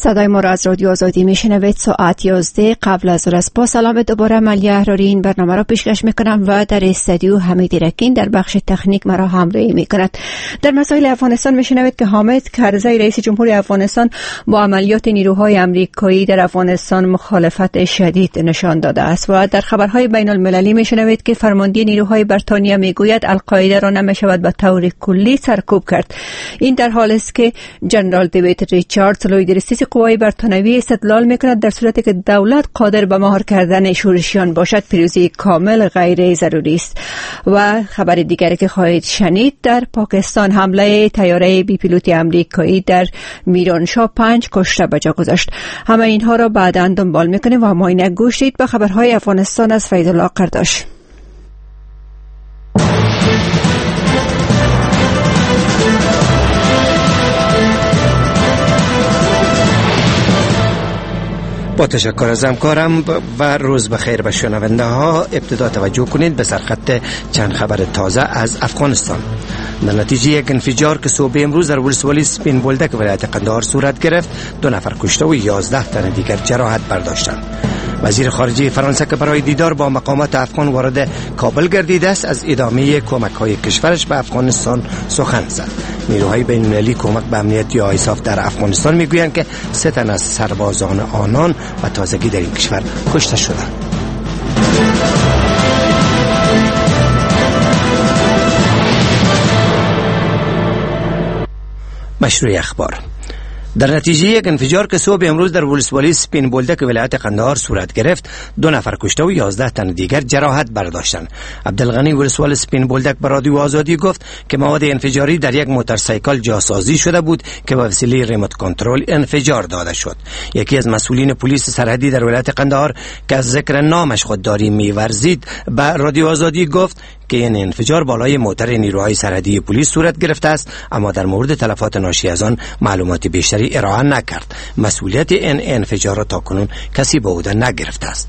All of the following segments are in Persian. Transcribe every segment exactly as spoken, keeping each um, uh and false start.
صدای ما را از رادیو آزادی میشنوید. ساعت یازده قبل از ظهر است. با سلام دوباره ملیه احراری این برنامه را پیشکش میکنم و در استودیو حمید رکین در بخش تکنیک مرا همراهی میکند. در مسائل افغانستان میشنوید که حامد کرزی رئیس جمهوری افغانستان با عملیات نیروهای امریکایی در افغانستان مخالفت شدید نشان داده است و در خبرهای بین المللی میشنوید که فرمانده نیروهای بریتانیا میگوید القاعده را نمیشود به طور کلی سرکوب کرد. این در حالی است که جنرال دیوید ریچاردز لوی رئیس قوای برتانوی استدلال میکند در صورتی که دولت قادر به مهار کردن شورشیان باشد پیروزی کامل غیر ضروری است. و خبر دیگری که خواهید شنید، در پاکستان حمله طیاره بی پیلوت امریکایی در میرانشاه پنج کشته به جا گذاشت. همه اینها را بعداً دنبال میکنیم و معاینه گوش دید به خبرهای افغانستان از فیض الله قرداش. با تشکر از همکارم و روز بخیر به شنونده ها. ابتدا توجه کنید به سرخط چند خبر تازه از افغانستان. در نتیجه یک انفجار که صبح امروز در ولسوالی سپین بولدک ولایت قندهار صورت گرفت، دو نفر کشته و یازده تن دیگر جراحت برداشتند. وزیر خارجه فرانسه که برای دیدار با مقامات افغان وارد کابل گردیده است، از ادامه کمک‌های کشورش به افغانستان سخن زد. نیروهای بین‌المللی کمک به امنیت یا آیساف در افغانستان میگویند که سه تن از سربازان آنان و تازگی در این کشور کشته شدند. مشروع اخبار. در نتیجه یک انفجار که صبح امروز در ولسوالی سپین بولدک ولایت قندهار صورت گرفت، دو نفر کشته و یازده تن دیگر جراحت برداشتند. عبدالغنی ولسوال سپین بولدک به رادیو آزادی گفت که مواد انفجاری در یک موتورسیکل جاسازی شده بود که به وسیله ریموت کنترل انفجار داده شد. یکی از مسئولین پلیس سرحدی در ولایت قندهار که از ذکر نامش خودداری می‌ورزید به رادیو آزادی گفت که این انفجار بالای موتر نیروهای سرحدی پلیس صورت گرفته است، اما در مورد تلفات ناشی از آن معلومات بیشتری ارائه نکرد. مسئولیت این انفجار را تاکنون کسی به عهده نگرفته است.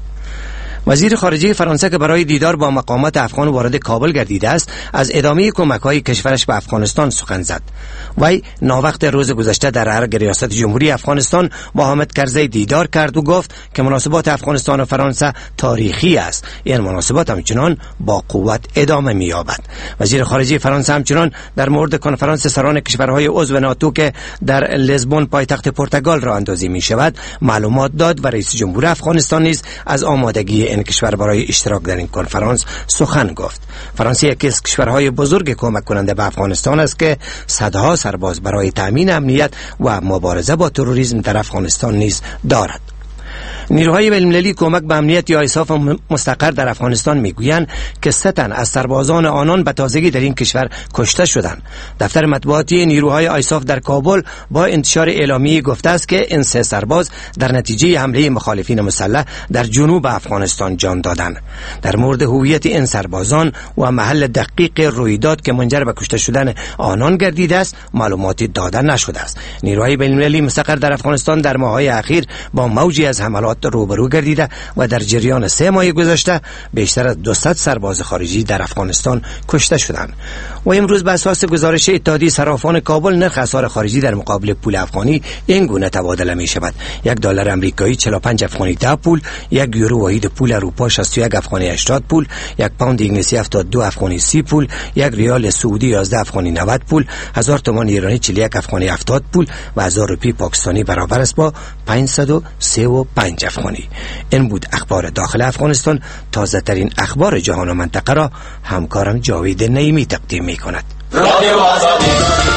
وزیر خارجه فرانسه که برای دیدار با مقامات افغان وارد کابل گردیده است، از ادامه کمک‌های کشورش به افغانستان سخن زد. وی ناوقت روز گذشته در ارگ ریاست جمهوری افغانستان با حامد کرزی دیدار کرد و گفت که مناسبات افغانستان و فرانسه تاریخی است. این مناسبات همچنان با قوت ادامه می‌یابد. وزیر خارجه فرانسه همچنان در مورد کنفرانس سران کشورهای عضو ناتو که در لیزبون پایتخت پرتغال راه اندازی می‌شود معلومات داد و رئیس جمهور افغانستان نیز از آمادگی این کشور برای اشتراک در این کنفرانس سخن گفت. فرانسه یکی از کشورهای بزرگ کمک کننده به افغانستان است که صدها سرباز برای تامین امنیت و مبارزه با تروریسم در افغانستان نیز دارد. نیروهای بین‌المللی کمک به امنیت یا آیساف مستقر در افغانستان میگویند که سه تن از سربازان آنان به تازگی در این کشور کشته شدند. دفتر مطبوعاتی نیروهای آیساف در کابل با انتشار اعلامیه گفته است که این سه سرباز در نتیجه حمله مخالفین مسلح در جنوب افغانستان جان دادند. در مورد هویت این سربازان و محل دقیق رویداد که منجر به کشته شدن آنان گردیده است معلوماتی داده نشده است. نیروهای بین‌المللی مستقر در افغانستان در ماه‌های اخیر با موجی از حملات روبرو گردیده و در جریان سه ماه گذشته بیشتر از دویست سرباز خارجی در افغانستان کشته شدند. و امروز به اساس گزارش اتحادیه صرافان کابل نرخ اسعار خارجی در مقابل پول افغانی این گونه تبادله می شود: یک دلار آمریکایی چهل و پنج افغانی ده پول، یک یورو واحد پول اروپا شصت و یک افغانی هشتاد پول، یک پوند انگلیسی هفتاد و دو افغانی سی پول، یک ریال سعودی یازده افغانی نود پول، هزار تومان ایرانی چهل و یک افغانی هفتاد پول و هزار روپیه پاکستانی برابر است با پانصد و سی و پنج افغانی. این بود اخبار داخل افغانستان. تازه ترین اخبار جهان و منطقه را همکارم جاوید نعیمی تقدیم می کند. رادیو آزادی.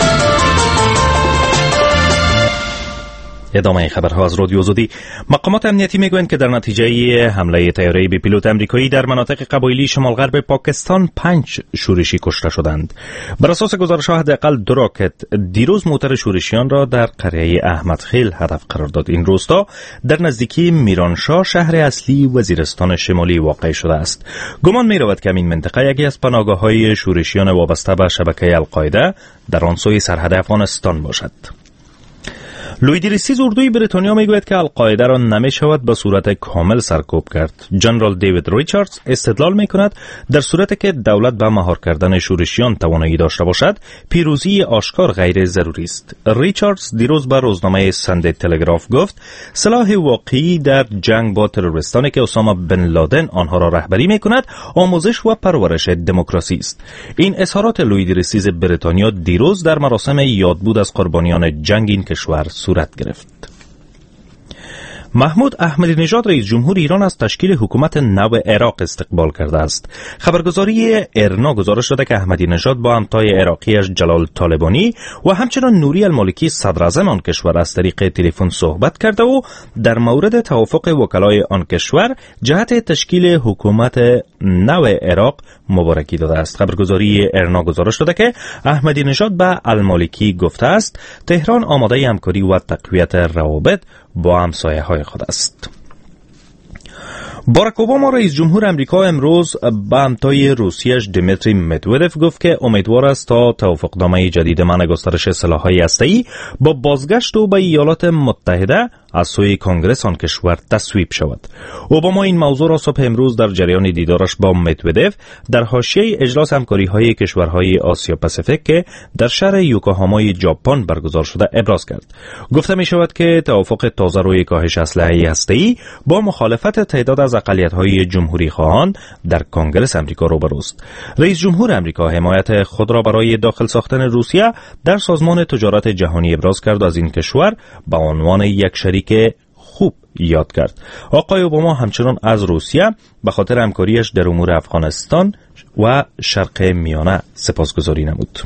ادامه خبرها از رادیو آزادی. مقامات امنیتی میگویند که در نتیجه حمله طیاره بی پیلوت امریکایی در مناطق قبایلی شمال غرب پاکستان پنج شورشی کشته شدند. بر اساس گزارش‌ها حداقل دو راکت دیروز موتر شورشیان را در قریه احمد خیل هدف قرار داد. این روستا در نزدیکی میرانشاه شهر اصلی وزیرستان شمالی واقع شده است. گمان می‌رود که این منطقه یکی از پناهگاه‌های شورشیان وابسته به شبکه القاعده در آن سوی سرحد افغانستان باشد. لویدریسیز اردوی بریتانیا میگوید که القاعده را نمیشود به صورت کامل سرکوب کرد. جنرال دیوید ریچاردز استدلال میکند در صورتی که دولت به مهار کردن شورشیان توانایی داشته باشد، پیروزی آشکار غیر ضروری است. ریچاردز دیروز به روزنامه ساندی تلگراف گفت سلاح واقعی در جنگ با تروریستانی که اسامه بن لادن آنها را رهبری میکند آموزش و پرورش دموکراسی است. این اظهارات لویدریسیز بریتانیا دیروز در مراسم یادبود از قربانیان جنگ این کشور صورت گرفت. محمود احمدی نژاد رئیس جمهور ایران از تشکیل حکومت نو عراق استقبال کرده است. خبرگزاری ارنا گزارش داده که احمدی نژاد با همتای عراقیش جلال طالبانی و همچنین نوری المالکی صدر اعظم آن کشور از طریق تلفن صحبت کرده و در مورد توافق وکلای آن کشور جهت تشکیل حکومت نو عراق مبارکی داده است. خبرگزاری ارنا گزارش داده که احمدی نژاد به المالکی گفته است تهران آماده همکاری و تقویت روابط با همسایه‌های خود است. باراک اوباما رئیس جمهور امریکا امروز به همتای روسیه‌اش دیمیتری مدودف گفت که امیدوار است تا توافقنامه جدید منع گسترش سلاح‌های هسته‌ای با بازگشت او به ایالات متحده از سوی کنگره آن کشور تصویب شود. اوباما این موضوع را صبح امروز در جریان دیدارش با مدودف در حاشیه اجلاس همکاری‌های کشورهای آسیا پاسیفیک که در شهر یوکوهامای ژاپن برگزار شده ابراز کرد. گفته می شود که توافق تازه روی کاهش اسلحه هسته‌ای با مخالفت تعداد از اقلیت‌های جمهوری خواهان در کنگره امریکا روبروست. رئیس جمهور امریکا حمایت خود را برای داخل ساختن روسیه در سازمان تجارت جهانی ابراز کرد و از این کشور به عنوان یک شریک خوب یاد کرد. آقای اوباما همچنان از روسیه به خاطر همکاریش در امور افغانستان و شرق میانه سپاسگزاری نمود.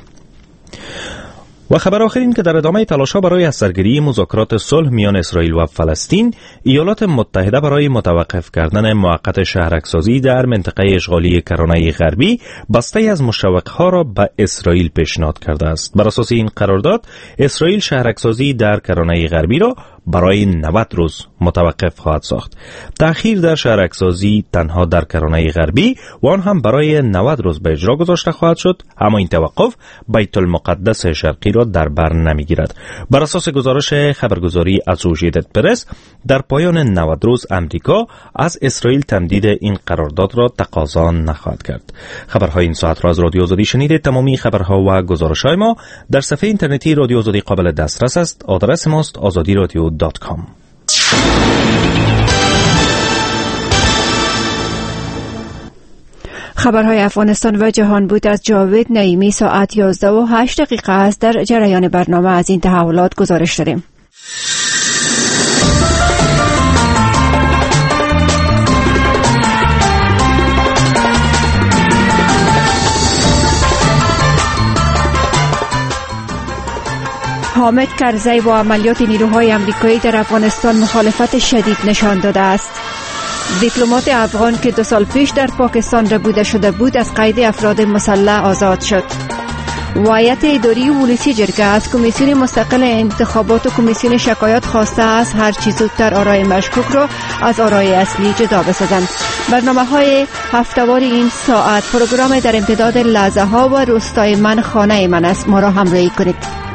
و خبر آخر این که در ادامه تلاش‌ها برای از سرگیری مذاکرات صلح میان اسرائیل و فلسطین، ایالات متحده برای متوقف کردن موقت شهرک‌سازی در منطقه اشغالی کرانه غربی بسته از مشوق‌ها را به اسرائیل پیشنهاد کرده است. بر اساس این قرارداد، اسرائیل شهرک‌سازی در کرانه غربی را برای نود روز متوقف خواهد ساخت. تأخیر در شهرک‌سازی تنها در کرانه غربی و آن هم برای نود روز به اجرا گذاشته خواهد شد، اما این توقف بیت المقدس شرقی را در بر نمیگیرد. بر اساس گزارش خبرگزاری اسوشییتد پرس، در پایان نود روز امریکا از اسرائیل تمدید این قرارداد را تقاضا نخواهد کرد. خبرهای این ساعت را از رادیو آزادی شنیدید. تمامی خبرها و گزارش‌های ما در صفحه اینترنتی رادیو آزادی قابل دسترس است. آدرس ماست آزادی رادیو دات کام. خبرهای افغانستان و جهان بود از جاوید نعیمی. ساعت یازده و هشت دقیقه است. در جریان برنامه از این تحولات گزارش داریم. حامد کرزی با عملیات نیروهای آمریکایی در افغانستان مخالفت شدید نشان داده است. دیپلمات افغان که دو سال پیش در پاکستان ربوده شده بود از قید افراد مسلح آزاد شد. هیئت اداری پلیسی جرگه از کمیسیون مستقل انتخابات و کمیسیون شکایات خواسته است هر چه زودتر آرای مشکوک را از آرای اصلی جدا بسازند. برنامه‌های هفته‌وار این ساعت پروگرام در امتداد لحظه ها و روستای من خانه من است. ما را همراهی کنید.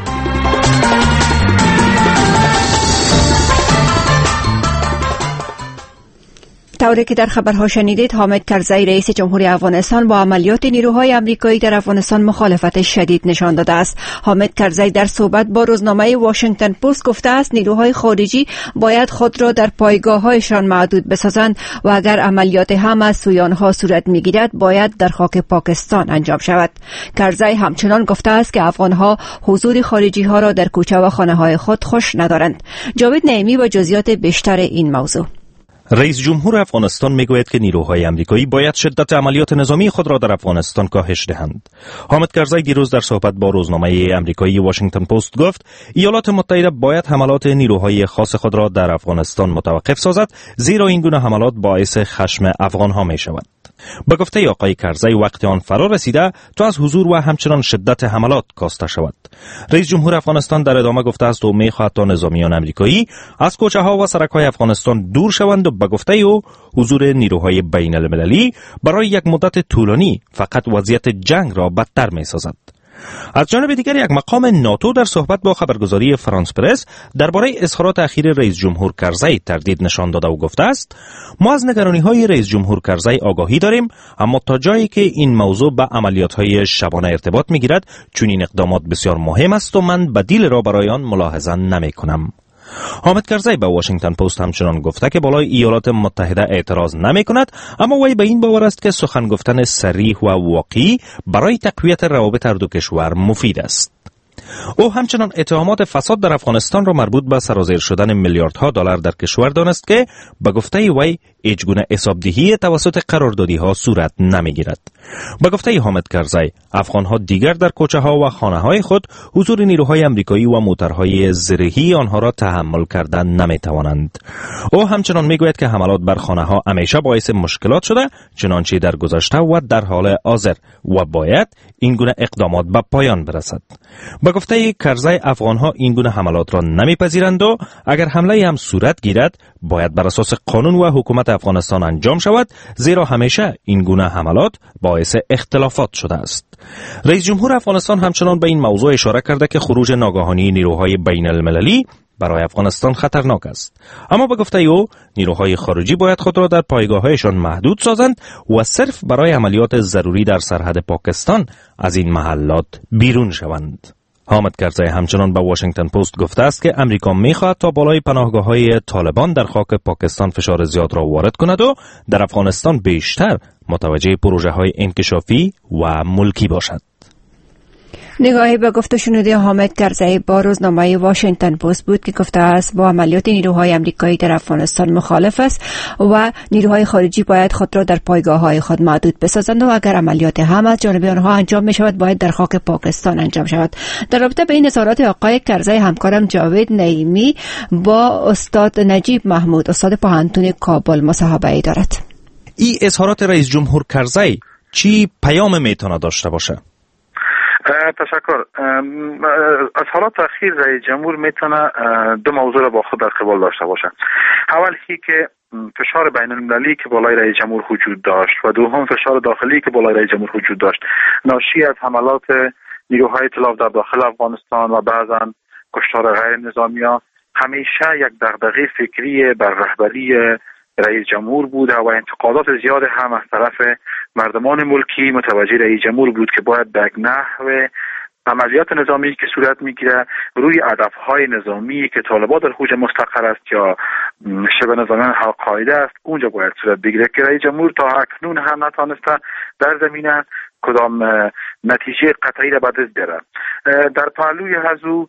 طوری که در خبرها شنیدید، حامد کرزی رئیس جمهوری افغانستان با عملیات نیروهای آمریکایی در افغانستان مخالفت شدید نشان داده است. حامد کرزی در صحبت با روزنامه واشنگتن پست گفته است نیروهای خارجی باید خود را در پایگاه‌هایشان محدود بسازند و اگر عملیات هم از سوی آنها صورت می‌گیرد باید در خاک پاکستان انجام شود. کرزی همچنان گفته است که افغان‌ها حضور خارجی‌ها را در کوچه و خانه‌های خود خوش ندارند. جاوید نعیمی با جزئیات بیشتر این موضوع. رئیس جمهور افغانستان میگوید که نیروهای آمریکایی باید شدت عملیات نظامی خود را در افغانستان کاهش دهند. حامد کرزی دیروز در صحبت با روزنامه آمریکایی واشنگتن پست گفت ایالات متحده باید حملات نیروهای خاص خود را در افغانستان متوقف سازد، زیرا این گونه حملات باعث خشم افغانها می شود. به گفته آقای کرزی وقت آن فرا رسیده تا از حضور و همچنان شدت حملات کاسته شود. رئیس جمهور افغانستان در ادامه گفته است او می‌خواهد تا نظامیان آمریکایی از کوچه‌ها و سرک‌های افغانستان دور شوند و به گفته او حضور نیروهای بین المللی برای یک مدت طولانی فقط وضعیت جنگ را بدتر می‌سازد. از جانب دیگر یک مقام ناتو در صحبت با خبرگزاری فرانس پرس درباره اظهارات اخیر رئیس جمهور کرزی تردید نشان داده و گفته است: ما از نگرانی‌های رئیس جمهور کرزی آگاهی داریم، اما تا جایی که این موضوع به عملیات‌های شبانه ارتباط می‌گیرد چون این اقدامات بسیار مهم است و من بدیل را برای آن ملاحظه نمی‌کنم. حامد کرزی به واشنگتن پست همچنان گفته که بالای ایالات متحده اعتراض نمی کند، اما وی به این باور است که سخن گفتن صریح و واقعی برای تقویت روابط هر دو کشور مفید است. او همچنان اتهامات فساد در افغانستان را مربوط به سرازیر شدن میلیاردها دلار در کشور دانست که به گفته وی هیچگونه حسابدهی توسط قراردادی‌ها صورت نمی‌گیرد. به گفته حامد کرزی، افغان‌ها دیگر در کوچه‌ها و خانه‌های خود حضور نیروهای آمریکایی و موترهای زرهی آنها را تحمل کردن نمی‌توانند. او همچنان می‌گوید که حملات بر خانه‌ها همیشه باعث مشکلات شده، چنانچه در گذشته و در حال حاضر، و باید این گونه اقدامات به پایان برسد. به گفته کرزی، افغان‌ها این گونه حملات را نمی‌پذیرند و اگر حمله هم صورت گیرد باید بر اساس قانون و حکومت افغانستان انجام شود، زیرا همیشه این گونه حملات باعث اختلافات شده است. رئیس جمهور افغانستان همچنان به این موضوع اشاره کرده که خروج ناگهانی نیروهای بین المللی برای افغانستان خطرناک است، اما به گفته او نیروهای خارجی باید خود را در پایگاه‌هایشان محدود سازند و صرف برای عملیات ضروری در سرحد پاکستان از این محلات بیرون شوند. حامد کرزی همچنان به واشنگتن پست گفته است که امریکا می‌خواهد تا بالای پناهگاه‌های طالبان در خاک پاکستان فشار زیاد را وارد کند و در افغانستان بیشتر متوجه پروژه‌های انکشافی و ملکی باشد. نگاهی به گفت و شنود حامد کرزی با روزنامه واشنگتن پست بود که گفته است با عملیات نیروهای آمریکایی در افغانستان مخالف است و نیروهای خارجی باید خود را در پایگاه‌های خود محدود بسازند و اگر عملیات هم از جانب آنها انجام می شود باید در خاک پاکستان انجام شود. در رابطه به این اظهارات آقای کرزی، همکارم جاوید نعیمی با استاد نجیب محمود، استاد پوهنتون کابل، مصاحبه دارد. این اظهارات رئیس جمهور کرزی چی پیام میتونه داشته باشه؟ تشکر. اظهارات اخیر رئیس جمهور میتونه دو موضوع را با خود در قبال داشته باشه. اول هی که فشار بین المللی که بالای رئیس جمهور وجود داشت و دوم فشار داخلی که بالای رئیس جمهور وجود داشت ناشی از حملات نیروهای ائتلاف در داخل افغانستان و بعضا کشتار غیر نظامی ها همیشه یک دغدغه فکری بر رهبری رئیس جمهور بود و انتقادات زیاد هم از طرف مردمان ملکی متوجه رئیس جمهور بود که باید به نحو عملیات نظامی که صورت میگیره روی هدفهای نظامی که طالبان در حوزه مستقر است یا شبه نظامیان القاعده است اونجا باید صورت بگیره که رئیس جمهور تا اکنون هم نتوانسته در زمینه کدام نتیجه قطعی را به دست بیاره. در پهلوی از او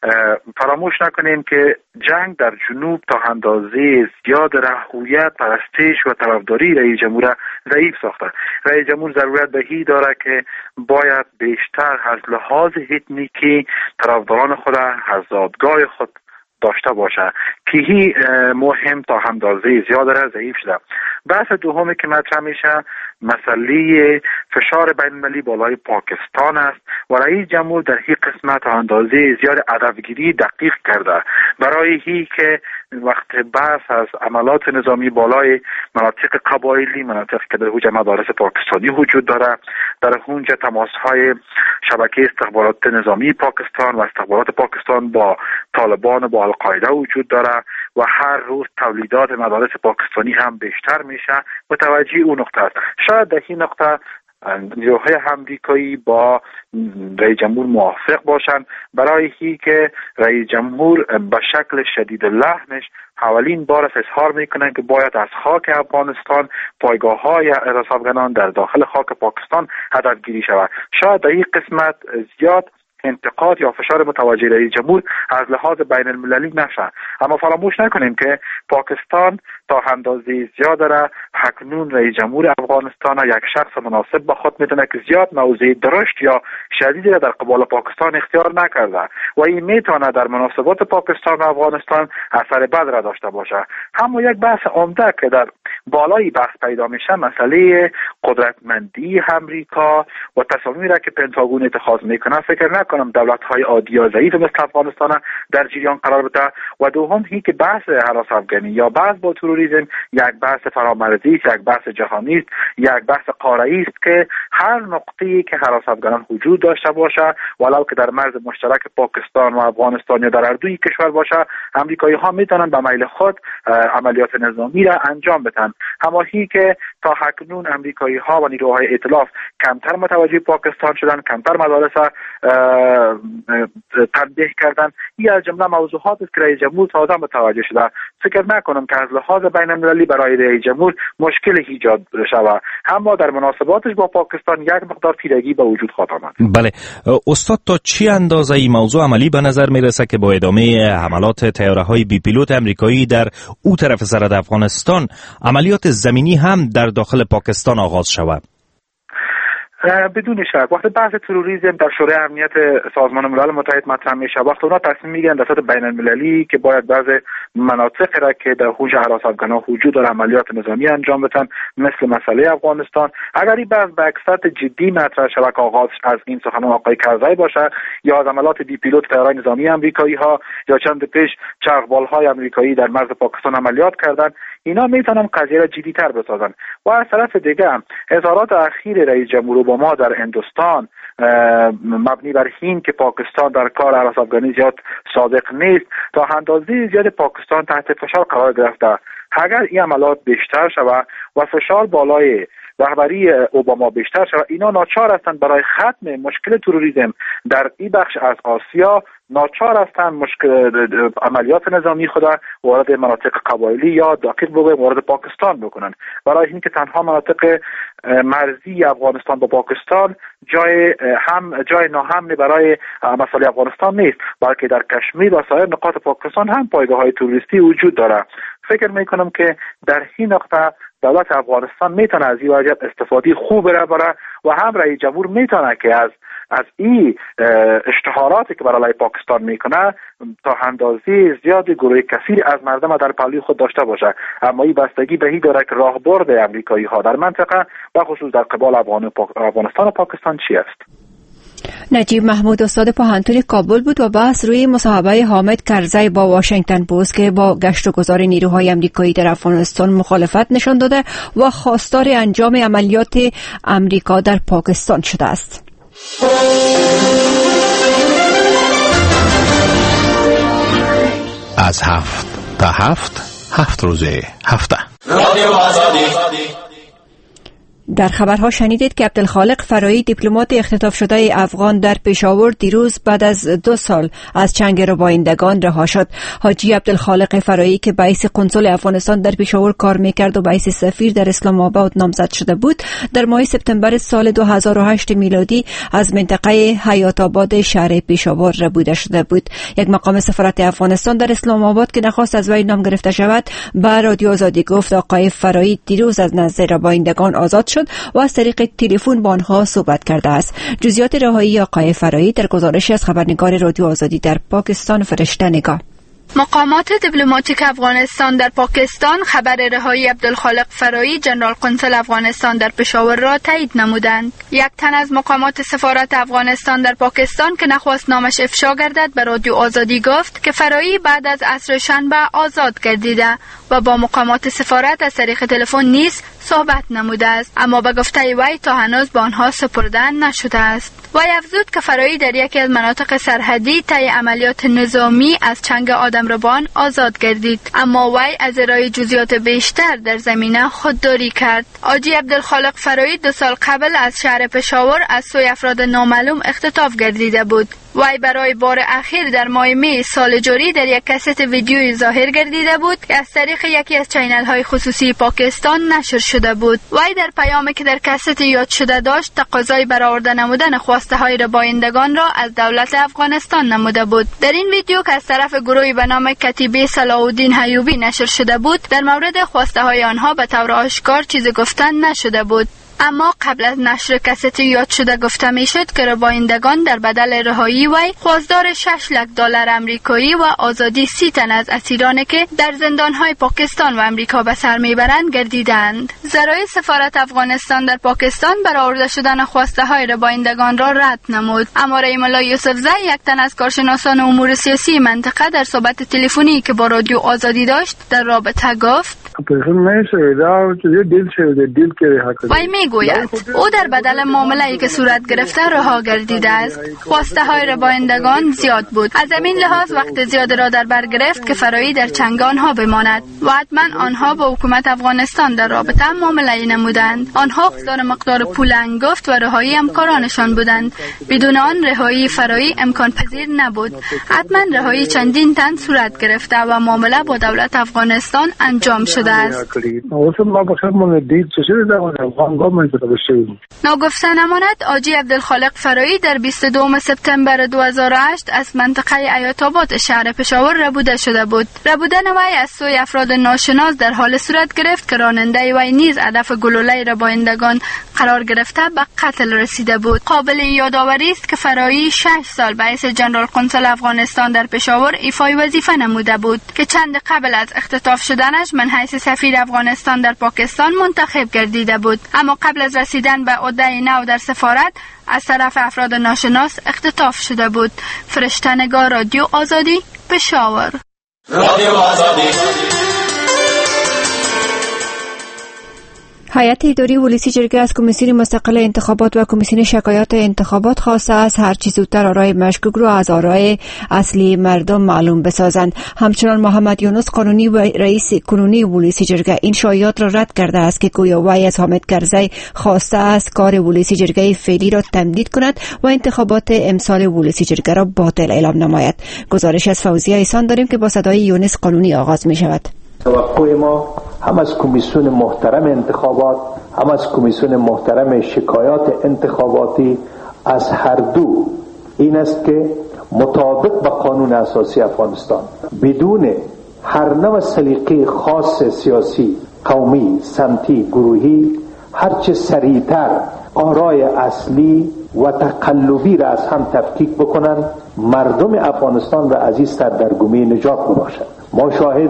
فراموش نکنیم که جنگ در جنوب تا اندازه زیاد هویت، پرستش و طرفداری رئیس جمهور ضعیف ساخته. رئیس جمهور ضرورت به این داره که باید بیشتر از لحاظ اتنیکی طرفداران خود از زادگاه خود داشته باشه که هی مهم تا اندازه زیاد را ضعیف شده. بحث دومی که مطرح میشه مسئله فشار بین المللی بالای پاکستان است و رئیس جمهور در این قسمت اندازه زیاد هدفگیری دقیق کرده برای هی که وقت بحث از عملات نظامی بالای مناطق قبایلی، مناطق که در حوزه مدارس پاکستانی وجود داره، در اونجا تماس‌های شبکه استخبارات نظامی پاکستان و استخبارات پاکستان با طالبان و با القاعده وجود داره و هر روز تولیدات مدارس پاکستانی هم بیشتر میشه. متوجه اون نقطه است. شاید در این نقطه نیروهای آمریکایی با رئیس جمهور موافق باشند برای هی که رئیس جمهور به شکل شدید لحنش اولین بار اظهار میکنن که باید از خاک افغانستان پایگاه‌های افغانان در داخل خاک پاکستان هدفگیری شود. شاید در این قسمت زیاد انتقاد یا فشار متوجه رئیس جمهور از لحاظ بین المللی نشه، اما فراموش نکنیم که پاکستان تا اندازه زیاد را اکنون رئیس جمهور افغانستان یک شخص مناسب به خود میدونه که زیاد موضع درشت یا شدیدی را در قبال پاکستان اختیار نکرده و این میتونه در مناسبات پاکستان و افغانستان اثر بد را داشته باشه. اما یک بحث عمده که در بالای بحث پیدا میشه مسئله قدرتمندی امریکا و تصامیمی را که پنتاگون اتخاذ میکنه. فکر نکنم نکنم دولت های عادی یا ضعیف مثل افغانستان در جریان قرار بده. و دوم هی که بحث هراس افغانی یا بحث با تروریسم یک بحث فرامرزی است، یک بحث جهانی است، یک بحث قاره‌ای است که هر نقطه‌ای که هراس افغانان وجود داشته باشه، ولو که در مرز مشترک پاکستان و افغانستان یا در هر دوی کشور باشه، امریکایی ها میتونن به میل خود عملیات نظامی را انجام بدن. اما هی که تا اکنون امریکایی ها و نیروهای ائتلاف کمتر متوجه پاکستان شدن، کمتر مدارس تنبیه کردن، این از جمله موضوعات است که رئیس جمهور تازه متوجه شده. فکر نکنم که از لحاظ بین المللی برای رئیس جمهور مشکل ایجاد شود، اما در مناسباتش با پاکستان یک مقدار تیرگی به وجود خواهد آمد. بله استاد، تا چی اندازه این موضوع عملی به نظر میرسه که با ادامه حملات طیاره های بی پیلوت امریکایی در او طرف سرحد افغانستان عملیات زمینی هم در داخل پاکستان آغاز شود؟ بدون شک وقتی بحث تروریسم در شورای امنیت سازمان ملل متحد مطرح میشه، وقتی اونا تصمیم میگیرن در سطح بین المللی که باید بعض مناطق را که در حوزه هراس افغان‌ها وجود داره عملیات نظامی انجام بدن، مثل مسئله افغانستان، اگر این بحث به سطح جدی مطرح شود که آغاز از این سخنان آقای کرزی باشه یا از عملیات بی پیلوت طیاره‌های نظامی امریکایی ها یا چند پیش چرخبال‌های امریکایی در مرز پاکستان عملیات کردن، اینا میتونن قضیه را جدی‌تر بسازن. و از طرف دیگه اظهارات اخیر رئیس جمهور اوباما در هندوستان مبنی بر این که پاکستان در کار هراس افغانی زیاد صادق نیست، تا اندازه زیاد پاکستان تحت فشار قرار گرفته. اگر این عملیات بیشتر شود و فشار بالای رهبری اوباما بیشتر شود، اینا ناچار هستند برای ختم مشکل تروریسم در این بخش از آسیا ناچار هستند مشکل عملیات نظامی خود وارد مناطق قبایلی یا دقیق بگویم وارد پاکستان بکنن. برای اینکه تنها مناطق مرزی افغانستان با پاکستان جای هم جای ناامن برای مسائل افغانستان نیست، بلکه در کشمیر و سایر نقاط پاکستان هم پایگاه‌های توریستی وجود داره. فکر میکنم که در این نقطه دولت افغانستان میتونه از این وضعیت استفاده خوب ببره و هم رئیس جمهور میتونه که از از این اشتهاراتی که برای پاکستان میکنه تا اندازه زیادی گروه کثیر از مردم در پهلوی خود داشته باشه. اما این بستگی به این داره که راهبرد امریکایی ها در منطقه و خصوص در قبال افغانستان و پاکستان چی است. نجیب محمود استاد پوهنتون کابل بود و بحث روی مصاحبه حامد کرزی با واشنگتن پست که با گشت و گذار نیروهای امریکایی در افغانستان مخالفت نشان داده و خواستار انجام عملیات امریکا در پاکستان شده است. از هفت تا هفت هفت روزه هفته در خبرها شنیدید که عبدالخالق فرایی دیپلمات اختطاف شده افغان در پشاور دیروز بعد از دو سال از چنگ ربایندگان رها شد. حاجی عبدالخالق فرایی که رئیس قنصل افغانستان در پشاور کار میکرد و رئیس سفیر در اسلام آباد نامزد شده بود، در ماه سپتامبر سال دو هزار و هشت میلادی از منطقه حیات آباد شهر پشاور ربوده شده بود. یک مقام سفارت افغانستان در اسلام آباد که نخواست از وی نام گرفته شود به رادیو آزادی گفت آقای فرایی دیروز از نزد ربایندگان آزاد شد و از طریق تلفن با آنها صحبت کرده است. جزئیات رهایی آقای فرایی در گزارشی از خبرنگار رادیو آزادی در پاکستان فرشته نگاه. مقامات دیپلماتیک افغانستان در پاکستان خبر رهایی عبدالخالق فرایی جنرال قنصل افغانستان در پشاور را تایید نمودند. یک تن از مقامات سفارت افغانستان در پاکستان که نخواست نامش افشا گردد به رادیو آزادی گفت که فرایی بعد از عصر شنبه آزاد گردیده و با مقامات سفارت از طریق تلفن نیز صحبت نموده است، اما به گفته وی تا هنوز به آنها سپرده نشده است. وی افزود که فرایی در یکی از مناطق سرحدی طی عملیات نظامی از چنگ آدمربان آزاد گردید، اما وی از ارائه جزئیات بیشتر در زمینه خودداری کرد. حاجی عبدالخالق فرایی دو سال قبل از شهر پشاور از سوی افراد نامعلوم اختطاف گردیده بود. وی برای بار اخیر در ماه می سال جاری در یک کست ویدیویی ظاهر گردیده بود که از طریق یکی از چینل های خصوصی پاکستان نشر شده بود. وی در پیامی که در کست یاد شده داشت تقاضای برآورده نمودن خواسته های ربایندگان را از دولت افغانستان نموده بود. در این ویدیو که از طرف گروهی به نام کتیبه صلاح الدین ایوبی نشر شده بود، در مورد خواسته های آنها به طور آشکار چیزی گفتن نشده بود. اما قبل از نشر کست یاد شده گفته میشد که ربایندگان در بدل رهایی وی خواستار شش لک دلار امریکایی و آزادی سی تن از اسیرانی که در زندانهای پاکستان و امریکا به سر میبرند گردیدند. ذرایع سفارت افغانستان در پاکستان برآورده شدن خواسته های ربایندگان را رد نمود. اما رحیم الله یوسفزی، یک تن از کارشناسان امور سیاسی منطقه، در صحبت تلفنی که با رادیو آزادی داشت در رابطه گفت وی میگوید او در بدل معامله‌ای که صورت گرفته رها گردیده است. خواسته های ربایندگان زیاد بود. از همین لحاظ وقت زیاد را در بر گرفت که فرایی در چنگ آنها بماند و حتما آنها با حکومت افغانستان در رابطه معامله‌ای نمودند. آنها خواستار مقدار پول انگفت و رهایی همکارانشان بودند. بدون آن رهایی فرایی امکان پذیر نبود. حتما رهایی چندین تن صورت گرفته و معامله با دولت افغانستان انجام شده است. ناگفته نماند آجی عبدالخالق فرایی در بیست و دوم سپتامبر دو هزار و هشت از منطقه ایات آباد شهر پشاور ربوده شده بود. ربودن وی از سوی افراد ناشناس در حال صورت گرفت که راننده وی نیز هدف گلوله ربایندگان قرار گرفته به قتل رسیده بود. قابل یادآوری است که فرایی شش سال به حیث جنرال قنصل افغانستان در پشاور ایفای وظیفه نموده بود که چند قبل از اختطاف شدنش من حیث سفیر افغانستان در پاکستان منتخب گردیده بود. اما قبل از رسیدن به عهده نو در سفارت از طرف افراد ناشناس اختطاف شده بود. فرشته نگار، رادیو آزادی، پشاور. رادیو آزادی. هیئت اداری ولسی جرگه از کمیسیون مستقل انتخابات و کمیسیون شکایات انتخابات خواسته است هر چه زودتر آرای مشکوک را از آرای اصلی مردم معلوم بسازند. همچنان محمد یونس قانونی و رئیس کنونی ولسی جرگه این شایعات را رد کرده است که گویا وی از حامد کرزی خواسته است کار ولسی جرگه فعلی را تمدید کند و انتخابات امسال ولسی جرگه را باطل اعلام نماید. گزارش از فوزیه احسان داریم که با صدای یونس قانونی آغاز می شود. توقع ما هم از کمیسیون محترم انتخابات هم از کمیسیون محترم شکایات انتخاباتی از هر دو این است که مطابق با قانون اساسی افغانستان بدون هر نوع سلیقه خاص سیاسی، قومی، سمتی، گروهی هرچه سریعتر آرای اصلی و تقلبی را از هم تفکیک بکنند مردم افغانستان را از این سردرگمی نجات ببخشند. ما شاهد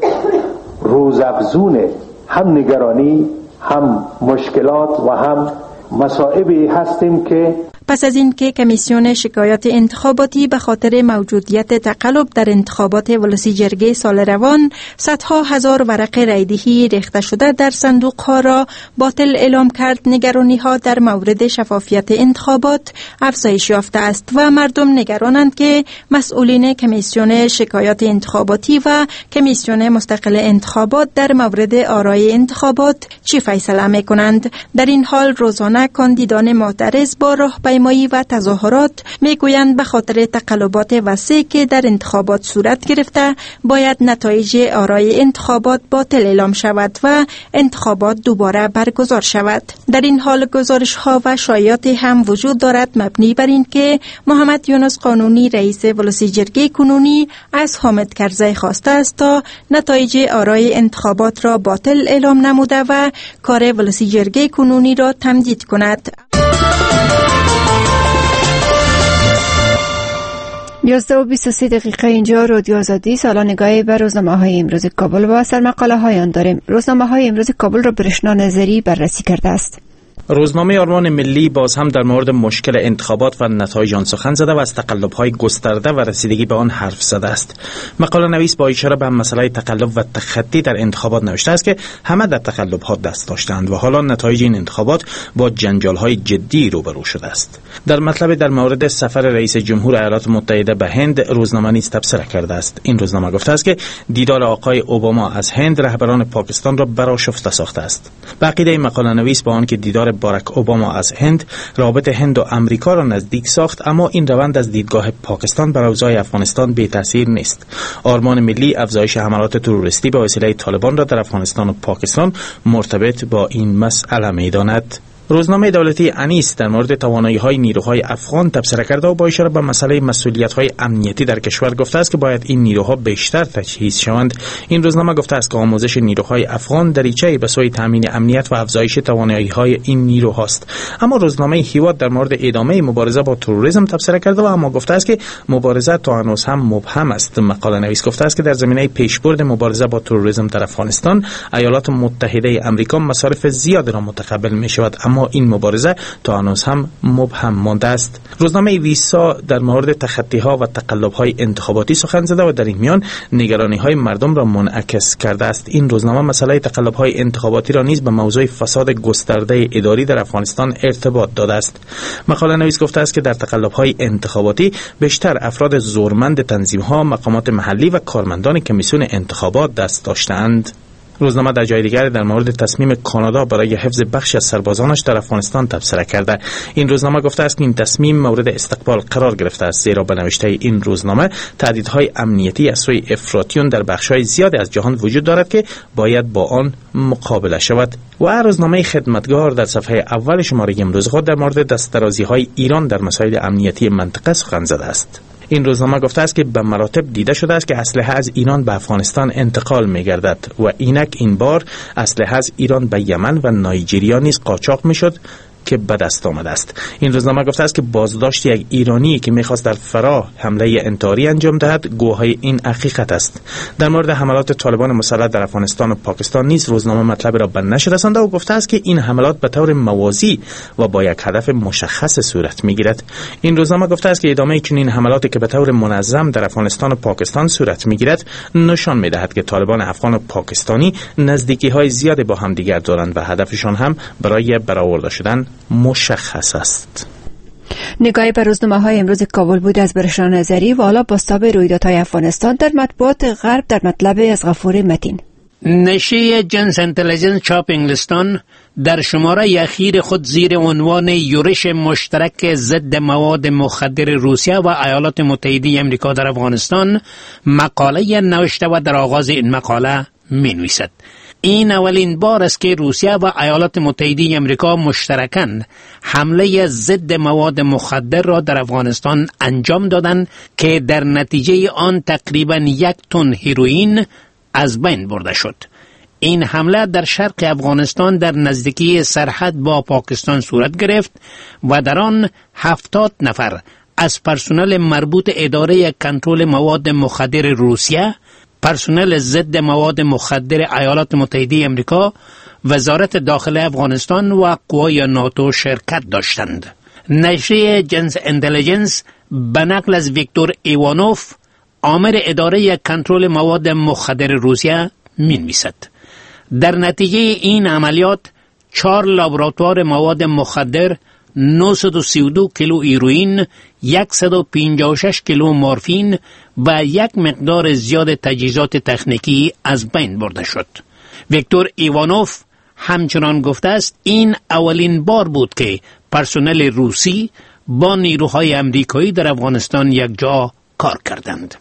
روزافزون هم نگرانی هم مشکلات و هم مصائبی هستیم که پس از اینکه کمیسیون شکایات انتخاباتی به خاطر موجودیت تقلب در انتخابات ولسی جرگه سال روان صدها هزار ورق رایدهی ریخته شده در صندوق ها را باطل اعلام کرد، نگرانی ها در مورد شفافیت انتخابات افزایش یافته است و مردم نگرانند که مسئولین کمیسیون شکایات انتخاباتی و کمیسیون مستقل انتخابات در مورد آرای انتخابات چی فیصله می کنند. در این حال روزانه کاندیدان معترض با راهپیمایی و تظاهرات میگویند به خاطر تقلبات وسیع که در انتخابات صورت گرفته باید نتایج آرای انتخابات باطل اعلام شود و انتخابات دوباره برگزار شود. در این حال گزارش ها و شایعات هم وجود دارد مبنی بر این که محمد یونس قانونی رئیس ولسی جرگه کنونی از حامد کرزی خواسته است تا نتایج آرای انتخابات را باطل اعلام نموده و کار ولسی جرگه کنونی را تمدید کند. یازده و بیست و سه دقیقه اینجا رادیو آزادی. سالا نگاهی به روزنامه های امروز کابل و سر مقاله های آن داریم. روزنامه های امروز کابل را برشنا نظری بررسی کرده است. روزنامه آرمان ملی باز هم در مورد مشکل انتخابات و نتایج آن سخن زده و از تقلب‌های گسترده و رسیدگی به آن حرف زده است. مقاله نویس با اشاره به مسئله تقلب و تخطی در انتخابات نوشته است که همه در تقلب‌ها دست داشتند و حالا نتایج این انتخابات با جنجال‌های جدی روبرو شده است. در مطلب در مورد سفر رئیس جمهور ایالات متحده به هند روزنامه نیز تبصره کرده است. این روزنامه گفته است که دیدار آقای اوباما از هند رهبران پاکستان را برآشفته ساخته است. به عقیده مقاله نویس با آنکه دیدار باراک اوباما از هند رابطه هند و آمریکا را نزدیک ساخت، اما این روند از دیدگاه پاکستان بر اوضاع افغانستان بی تاثیر نیست. آرمان ملی افزایش حملات تروریستی به وسیله طالبان را در افغانستان و پاکستان مرتبط با این مسئله می‌داند. روزنامه دولتی انیس در مورد توانایی‌های نیروهای افغان تبصره کرده و با اشاره به مسئله مسئولیت‌های امنیتی در کشور گفته است که باید این نیروها بیشتر تجهیز شوند. این روزنامه گفته است که آموزش نیروهای افغان دریچه‌ای به سوی تامین امنیت و افزایش توانایی‌های این نیروهاست. اما روزنامه هیواد در مورد ادامه مبارزه با تروریسم تبصره کرده و اما گفته است که مبارزه تا هنوز هم مبهم است. مقاله نویس گفته است که در زمینه پیشبرد مبارزه با تروریسم در افغانستان ایالات متحده آمریکا مصارف زیادی را متقبل می‌شود، اما این مبارزه تا هنوز هم مبهم مانده است. روزنامه ویسا در مورد تخطی‌ها و تقلب‌های انتخاباتی سخن زده و در این میان نگرانی‌های مردم را منعکس کرده است. این روزنامه مسئله تقلب‌های انتخاباتی را نیز به موضوع فساد گسترده اداری در افغانستان ارتباط داده است. مقاله نویس گفته است که در تقلب‌های انتخاباتی بیشتر افراد زورمند تنظیم‌ها، مقامات محلی و کارمندان کمیسیون انتخابات دست داشتند. روزنامه در جای دیگر در مورد تصمیم کانادا برای حفظ بخشی از سربازانش در افغانستان تبصره کرده. این روزنامه گفته است که این تصمیم مورد استقبال قرار گرفته است، زیرا به نوشته این روزنامه تهدیدهای امنیتی از سوی افراطیون در بخش‌های زیادی از جهان وجود دارد که باید با آن مقابله شود. و روزنامه خدمتگار در صفحه اول شماره امروز خود در مورد دسترازی‌های ایران در مسائل امنیتی منطقه سخن زده است. این روزنامه گفته است که به مراتب دیده شده است که اسلحه از ایران به افغانستان انتقال می‌گردد و اینک این بار اسلحه از ایران به یمن و نایجریا نیز قاچاق می‌شد که به دست آمده است. این روزنامه گفته است که بازداشت یک ایرانی که می‌خواست در فراه حمله انتحاری انجام دهد گواهی این حقیقت است. در مورد حملات طالبان مسلح در افغانستان و پاکستان نیز روزنامه مطلب را به نشر رسانده و گفته است که این حملات به طور موازی و با یک هدف مشخص صورت می‌گیرد. این روزنامه گفته است که ادامه چنین حملاتی که به طور منظم در افغانستان و پاکستان صورت می‌گیرد نشان می‌دهد که طالبان افغان و پاکستانی نزدیکی‌های زیادی با هم دیگر دارند و هدفشان هم برای برآورده شدن مشخص است. نگاهی به روزنامه‌های امروز کابل بود از برشان نظری و حالا بازتاب رویدادهای افغانستان در مطبوعات غرب در مطلب از غفور متین. نشریه جنس انتلیجنس چاپ انگلستان در شماره اخیر خود زیر عنوان یورش مشترک ضد مواد مخدر روسیه و ایالات متحده آمریکا در افغانستان مقاله نوشته و در آغاز این مقاله می‌نویسد: این اولین بار است که روسیه و ایالات متحده آمریکا مشترکاً حمله ضد مواد مخدر را در افغانستان انجام دادند که در نتیجه آن تقریباً یک تن هیروئین از بین برده شد. این حمله در شرق افغانستان در نزدیکی سرحد با پاکستان صورت گرفت و در آن هفتاد نفر از پرسنل مربوط اداره کنترل مواد مخدر روسیه، پرسنل ضد مواد مخدر ایالات متحده آمریکا، وزارت داخله افغانستان و قوای ناتو شرکت داشتند. نشریه جنس انتلیجنس به نقل از ویکتور ایوانوف، آمر اداره کنترل مواد مخدر روسیه می‌نویسد: در نتیجه این عملیات چهار لابراتوار مواد مخدر، نهصد و سی و دو کیلو هیروئین، صد و پنجاه و شش کیلو مورفین و یک مقدار زیاد تجهیزات تکنیکی از بین برده شد. ویکتور ایوانوف همچنان گفته است این اولین بار بود که پرسنل روسی با نیروهای امریکایی در افغانستان یک جا کار کردند.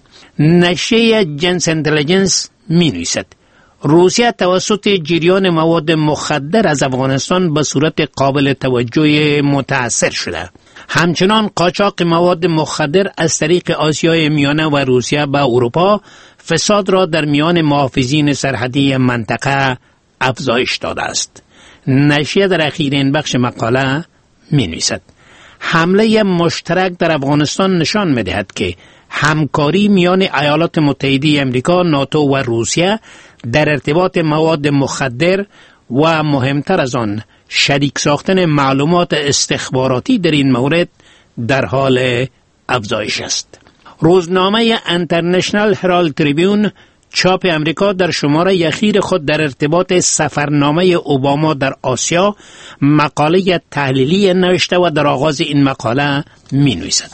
نشریه جنس انتلیجنس می نویسد: روسیه توسط جریان مواد مخدر از افغانستان به صورت قابل توجه متاثر شده. همچنان قاچاق مواد مخدر از طریق آسیای میانه و روسیه به اروپا فساد را در میان محافظین سرحدی منطقه افزایش داده است. نشریه در اخیرین بخش مقاله می نویسد: حمله مشترک در افغانستان نشان می دهد که همکاری میان ایالات متحده آمریکا، ناتو و روسیه در ارتباط مواد مخدر و مهمتر از آن شریک ساختن معلومات استخباراتی در این مورد در حال افزایش است. روزنامه انترنشنال هرالد تریبیون چاپ امریکا در شماره اخیر خود در ارتباط سفرنامه اوباما در آسیا مقاله تحلیلی نوشته و در آغاز این مقاله می نویسد: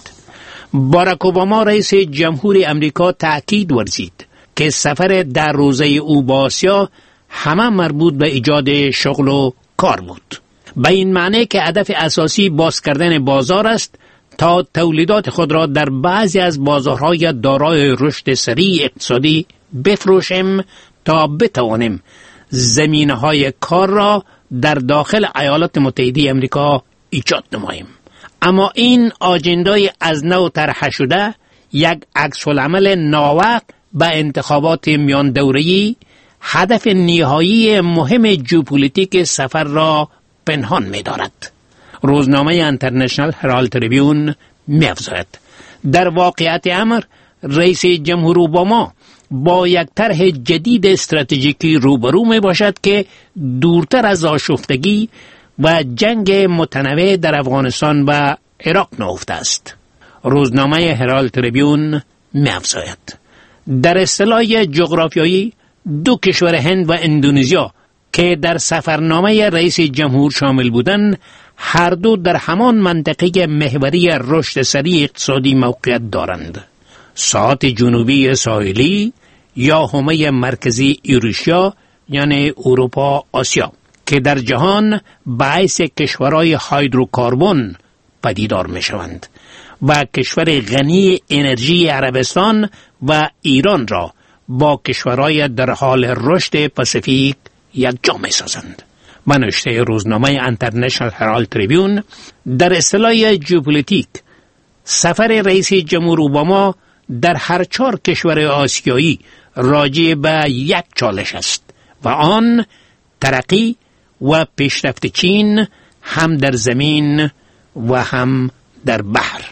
باراک اوباما رئیس جمهور امریکا تأکید ورزید که سفر در روزه او با آسیا همه مربوط به ایجاد شغل و کار بود، به این معنی که هدف اساسی باز کردن بازار است تا تولیدات خود را در بعضی از بازارهای دارای رشد سریع اقتصادی بفروشیم تا بتوانیم زمینه‌های کار را در داخل ایالات متحده امریکا ایجاد نماییم. اما این آجندای از نو طرح شده یک عکس‌العمل ناوقت به انتخابات میان دوره‌ای هدف نهایی مهم ژئوپلیتیک سفر را پنهان می‌دارد. روزنامه اینترنشنال هرالد تریبیون می‌افزاید در واقعیت امر رئیس جمهور اوباما با یک طرح جدید استراتژیکی روبرو می باشد که دورتر از آشفتگی و جنگ متنوع در افغانستان و عراق نهفته است. روزنامه هرالد تریبیون می افزاید در اصطلاح جغرافیایی دو کشور هند و اندونزیا که در سفرنامه رئیس جمهور شامل بودند هر دو در همان منطقه محوری رشد سریع اقتصادی موقعیت دارند. ساحات جنوبی ساحلی یا حومه مرکزی ایروشیا یعنی اروپا آسیا که در جهان باعث کشورهای هایدروکاربن پدیدار می شوند و کشور غنی انرژی عربستان و ایران را با کشورهای در حال رشد پاسیفیک یکجا می سازند. به نوشته روزنامه اینترنشنال هرالد تریبیون در اصطلاح ژئوپلیتیک سفر رئیس جمهور اوباما در هر چهار کشور آسیایی راجع به یک چالش است و آن ترقی و پیشرفت چین هم در زمین و هم در بحر.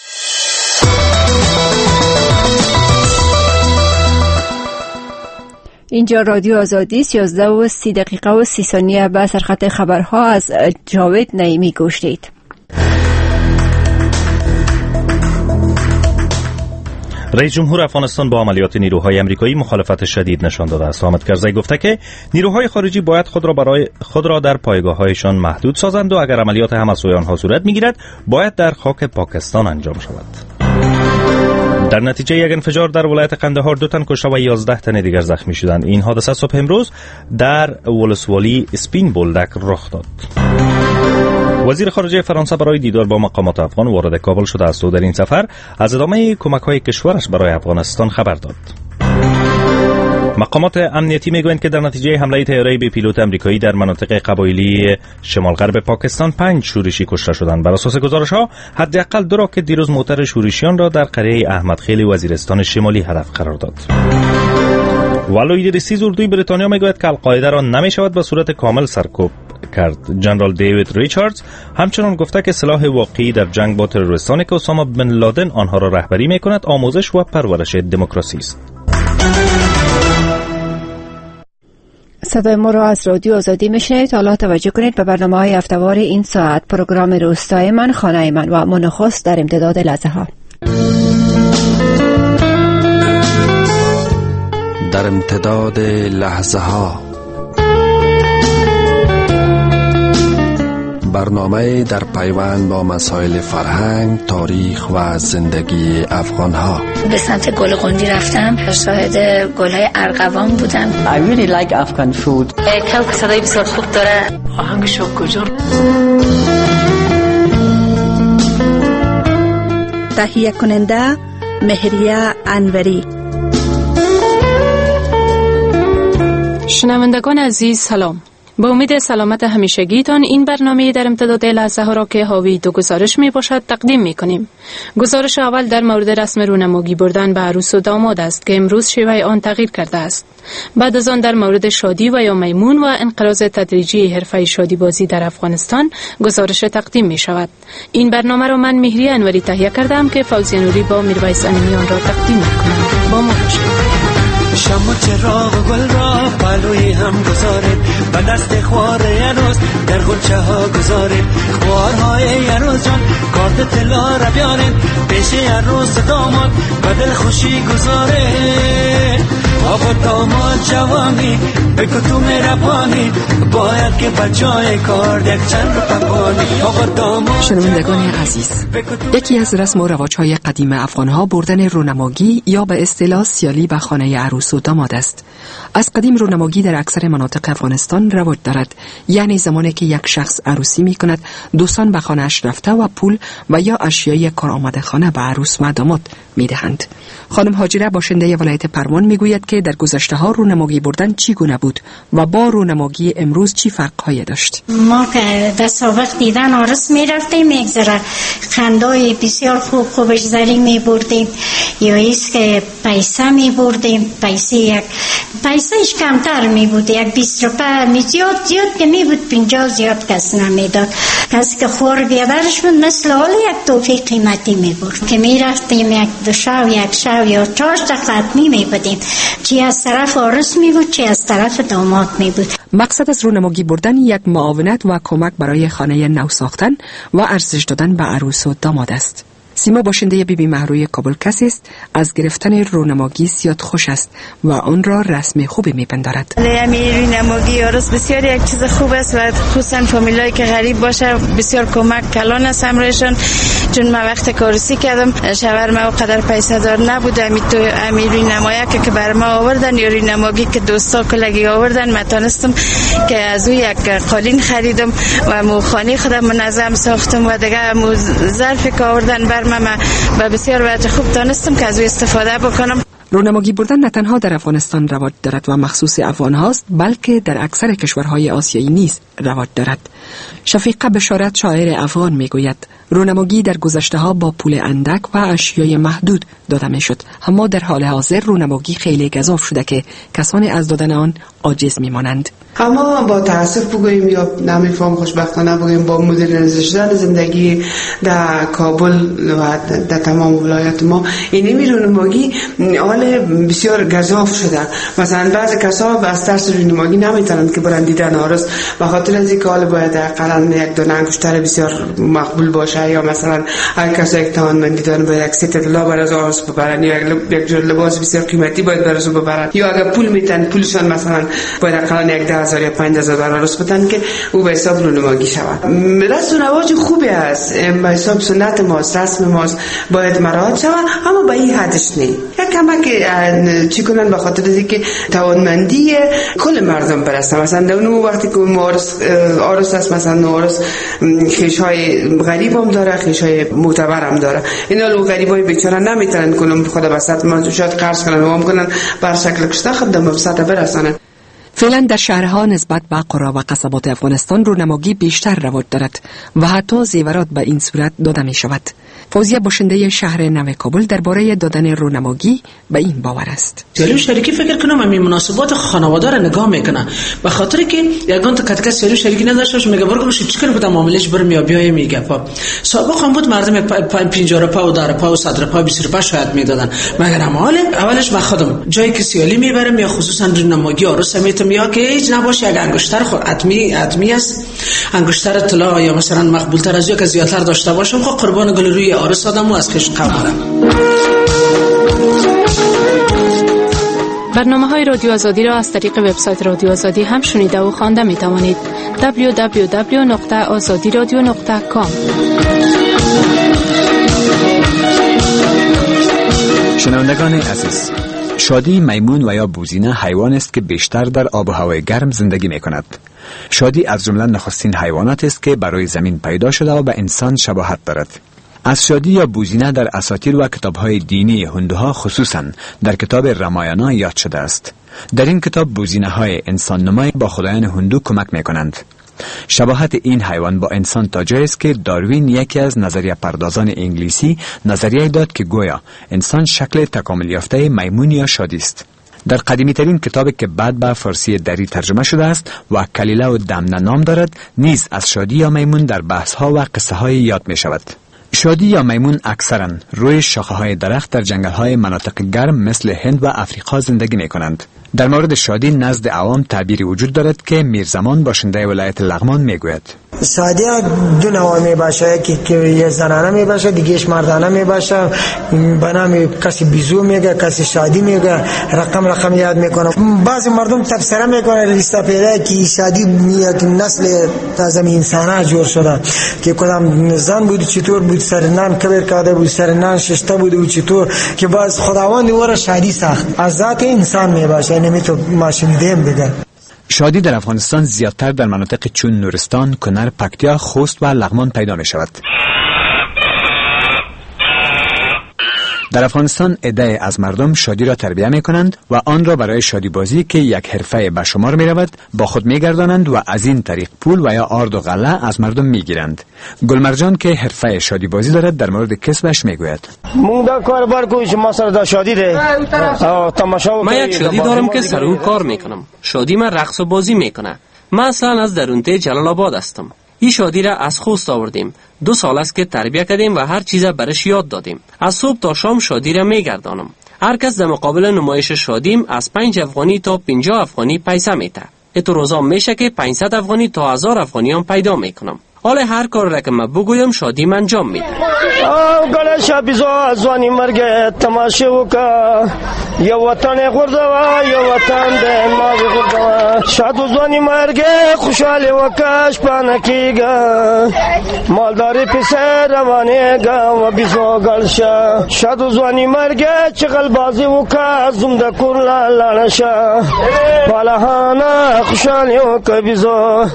اینجا رادیو آزادی است. یازده و سی دقیقه و سی ثانیه به سرخط خبرها از جاوید نعیمی گوش دید. رئیس جمهور افغانستان با عملیات نیروهای آمریکایی مخالفت شدید نشان داده است. حامد کرزی گفته که نیروهای خارجی باید خود را برای خود را در پایگاه‌هایشان محدود سازند و اگر عملیات هم از سوی آنها صورت می‌گیرد باید در خاک پاکستان انجام شود. در نتیجه یک انفجار در ولایت قندهار دو تن کشته و یازده تن دیگر زخمی شدند. این حادثه صبح امروز در ولسوالی سپین بولدک رخ داد. وزیر خارجه فرانسه برای دیدار با مقامات افغان وارد کابل شده است و در این سفر از ادامه کمک‌های کشورش برای افغانستان خبر داد. مقامات امنیتی میگویند که در نتیجه حمله طیاره بی پیلوت آمریکایی در مناطق قبایلی شمال غرب پاکستان پنج شورشی کشته شدند. بر اساس گزارش‌ها حداقل دو راکت دیروز موتر شورشیان را در قریه احمد خیلی وزیرستان شمالی هدف قرار داد. ولای رئیس اردوی بریتانیا میگوید که القاعده را نمیشود به صورت کامل سرکوب کرد. جنرال دیوید ریچاردز همچنان گفته که سلاح واقعی در جنگ با تروریستانی که اسامه بن لادن آنها را رهبری میکند آموزش و پرورش دموکراسی است. صدای ما را از رادیو آزادی میشنوید. حالا توجه کنید به برنامه‌های هفته‌وار این ساعت. پروگرام روستای من، خانه من و منخست در امتداد لحظه ها. در امتداد لحظه ها برنامه در پیوند با مسائل فرهنگ، تاریخ و زندگی افغان ها. به سمت گل قندی رفتم، شاهد گل‌های ارغوان بودم. I really like Afghan food. کم که صدای بسیار خوب داره. آهنگش کجا؟ تهیه کننده مهریه انوری. شنوندگان عزیز سلام. با امید سلامت همیشگیتان این برنامه در امتداد لحظه ها را که حاوی دو گزارش می باشد تقدیم می کنیم. گزارش اول در مورد رسم رونمایی بردن به عروس و داماد است که امروز شیوه آن تغییر کرده است. بعد از آن در مورد شادی و یا میمون و انقراض تدریجی حرفه شادی بازی در افغانستان گزارش تقدیم می شود. این برنامه را من مهری انوری تهیه کردم که فوزیه نوری با میرویس انیمیان را تقدیم می کنم. با ما باشید. شما چراغ گل را پلوی هم گذارید و دست خوار ینوز در غنچه ها گذارید خوارهای ینوز جان کارت طلا را بیارید پیش ینوز داماد و دل خوشی گذارید آقا داماد جوانی بگو تو میره پانی باید که بچای کار یک چند رو پنبانی آقا داماد. شنوندگان عزیز، یکی از رسم و رواج‌های قدیم افغان‌ها بردن رونمایی یا به اصطلاح سیالی به خانه عروس و داماد است. از قدیم رونمایی در اکثر مناطق افغانستان رواج دارد، یعنی زمانی که یک شخص عروسی می کند دوستان به خانه‌اش رفته و پول و یا اشیای کارآمد خانه به عروس و داماد می دهند. خانم هاجره باشنده ولایت پروان می گوید که در گذشته ها رونمایی بردن چگونه بود و با رونمایی امروز چی فرق‌هایی داشت؟ ما که در سابق دیدن عرس می رفتیم، یک ذره خندای بسیار خوب خوبش زری می بردیم، یا ایست که پیسه می بردیم، پیسه یک پیسهش کمتر می بود، یک بیست روپه می زیاد زیاد که می بود، پنجاه زیاد کس نمی داد. کسی که خور بیادرش بود مثل حال یک توفی قیمتی می برد که می رفتیم یک دو شو یک شو یا چهار تا ختمی می بدیم، چی از طرف عروس می بود چی از طرف داماد می بود. مقصد از رونمایی بردن یک معاونت و کمک برای خانه نو ساختن و ارزش دادن به عروس و داماد است. سیما باشنده بی بی مهروی کابل کسی است از گرفتن رونمایی زیاد خوش است و آن را رسم خوبی میپندارد. رونمایی عروس بسیار یک چیز خوب است و خصوصا فامیلایی که غریب باشه بسیار کمک کلان است امرشون. چون من وقت کارسی کردم شوهر ما قدر پیسه دار نبود، امی تو امی رونمایی که بر ما آوردن یا رونمایی که دوستا کلگی آوردن، من تونستم که از او یک قالین خریدم و مو خانه خودم منظم ساختم و دیگه مو ظرف که آوردن بر من و بسیار وقت خوب دانستم که از او استفاده بکنم. رونمایی بردن نه تنها در افغانستان رواج دارد و مخصوص افغان هاست، بلکه در اکثر کشورهای آسیایی نیز رواج دارد. شفیقه بشارت شاعر افغان میگوید رونمایی در گذشته ها با پول اندک و اشیای محدود داده میشد، اما در حال حاضر رونمایی خیلی گزاف شده که کسانی از دادن آن عاجز میمانند. اما با تاسف بگوییم یا نمیفهم خوشبختانه بگوییم با مدرنیزه شدن زندگی در کابل و در تمام ولایت ما این رونمایی حال بسیار گزاف شده. مثلا بعضی کسا از ترس رونمایی نمیتونند که برن دیدن عروس، به خاطر از اینکه حال باید اقلا یک دونه انگشتر بسیار مقبول باشه، یا مثلا هر کس یک توانمندی دارن باید یک ست طلا برای عروس ببرن، یا یک جور لباس بسیار قیمتی باید برای عروس ببرن، یا اگر پول میتن پولشون مثلا باید اقلا یک هزار یا پنج هزار دلار عروس بدن که او به حساب رونمایی شود. رسم و رواج خوبی است، به حساب سنت ماست، رسم ماست، باید مراعات شود، اما به این حدش نه. یک کمک چی کنن به خاطر از اینکه توانمندی کل مردم برسه. مثلا اون وقتی که عروس عروس است، مثلا عروس خیش‌های غریب هم داره، خیش‌های معتبر هم داره. اینا لو غریبای بیچاره نمیتونن کنم خدا وسط ما شاید قرض کنن و هم کنن بر شکل کشته خود به وسط برسانن. فعلا در شهرها نسبت به قرا و قصبات افغانستان رونمایی بیشتر رواج دارد و حتی زیورات به این صورت داده می شود. فوزیه باشنده شهر نو کابل درباره دادن رونمایی به این باور است. سیالی شریکی فکر کنم همین مناسبات خانواده را نگاه میکنه، به خاطر که یگان تا کتک سیالی شریکی نداشته باشه میگه برو بشه چیکار بده معاملهش برم یا بیای میگه پا سابق هم بود مردم پنجاه روپا و ده روپا و صد روپا و بیست روپا شاید میدادن، مگر حالا اولش من خودم جایی که سیالی میبرم یا خصوصا رونمایی عروس میتم یا که هیچ نباشه یک انگشتر خود حتمی حتمی است، انگشتر طلا یا مثلا مقبول تر از یک زیادتر داشته باشم خب قربان گل روی عروس آدمو از خش قبولم. برنامه‌های رادیو آزادی را از طریق وبسایت رادیو آزادی هم شنیده و خوانده می توانید. دبلیو دبلیو دبلیو نقطه آزادی رادیو نقطه کام. شنوندگان عزیز، شادی میمون و یا بوزینه حیوان است که بیشتر در آب و هوای گرم زندگی می کند. شادی از جمله نخستین حیوانات است که برای زمین پیدا شده و به انسان شباهت دارد. از شادی یا بوزینه در اساطیر و کتاب‌های دینی هندوها خصوصاً در کتاب رامایانا یاد شده است. در این کتاب بوزینه‌های انسان نمای با خدایان هندو کمک می‌کنند. شباهت این حیوان با انسان تا جایی است که داروین یکی از نظریه پردازان انگلیسی نظریه داد که گویا انسان شکل تکامل یافته میمون یا شادی است. در قدیمی ترین کتابی که بعد به فارسی دری ترجمه شده است و کلیله و دمنه نام دارد نیز از شادی یا میمون در بحث‌ها و قصه‌های یاد می‌شود. شادی یا میمون اکثراً روی شاخه‌های درخت در جنگل‌های مناطق گرم مثل هند و افریقا زندگی می‌کنند. در مورد شادی نزد عوام تعبیری وجود دارد که میرزمان باشنده ولایت لغمان میگوید شادی دو نوع می باشه، که که یه زنانه می باشه دیگهش مردانه می باشه. به نام کسی بیزو میگه، کسی شادی میگه، رقم رقم یاد میکنه. بعضی مردم تفسیر میکنه لیست پیدا که شادی یک نسل تازه انسان‌ها جور شده که کدام زن بود چطور بود سرنان کبر کرده بود سرنان ششته بود و چطور که باز خداوند او شادی ساخت از ذات انسان می باشه، نمیتو ماشین دیم بگه. شادی در افغانستان زیادتر در مناطق چون نورستان، کنر، پکتیا، خوست و لغمان پیدا می شود. در افغانستان عده از مردم شادی را تربیت می کنند و آن را برای شادی بازی که یک حرفه به شمار می رود با خود می گردانند و از این طریق پول و یا آرد و غله از مردم می گیرند. گلمرجان که حرفه شادی بازی دارد در مورد کسبش می گوید. من یک شادی دارم که سر او کار می کنم. شادی من رقص و بازی می کنه. من اصلا از درونته جلال آباد هستم. این شادی را از خوست آوردیم. دو سال است که تربیت کردیم و هر چیز برش یاد دادیم. از صبح تا شام شادی را میگردانم. هر کس در مقابل نمایش شادیم از پنج افغانی تا پنجاه افغانی پیسه میده. اتو روزا میشه که پانصد افغانی تا هزار افغانی هم پیدا میکنم. حالا هر کار را که من بگویم شادی من انجام میده. آو گله شبیزو ازوانی مرگ تماشه وکا یا وطن غردوا یا وطن ده ما غردوا شاد ازوانی مرگ خوشحال وکاش پانکیگا مالداری پیسه روانیگا و بیزو گلشا شاد ازوانی مرگ چغل بازی وکا زمده کرلا لانشا بالهانا خوشحالی وکا بیزو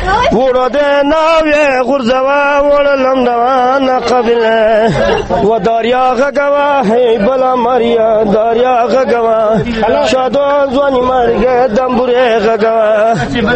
وراده ناوی غردوا وللم دوان قبله و داریا غگوا هی بلا مریا داریا غگوا شادو زوانی مرگ دمبوره غگوا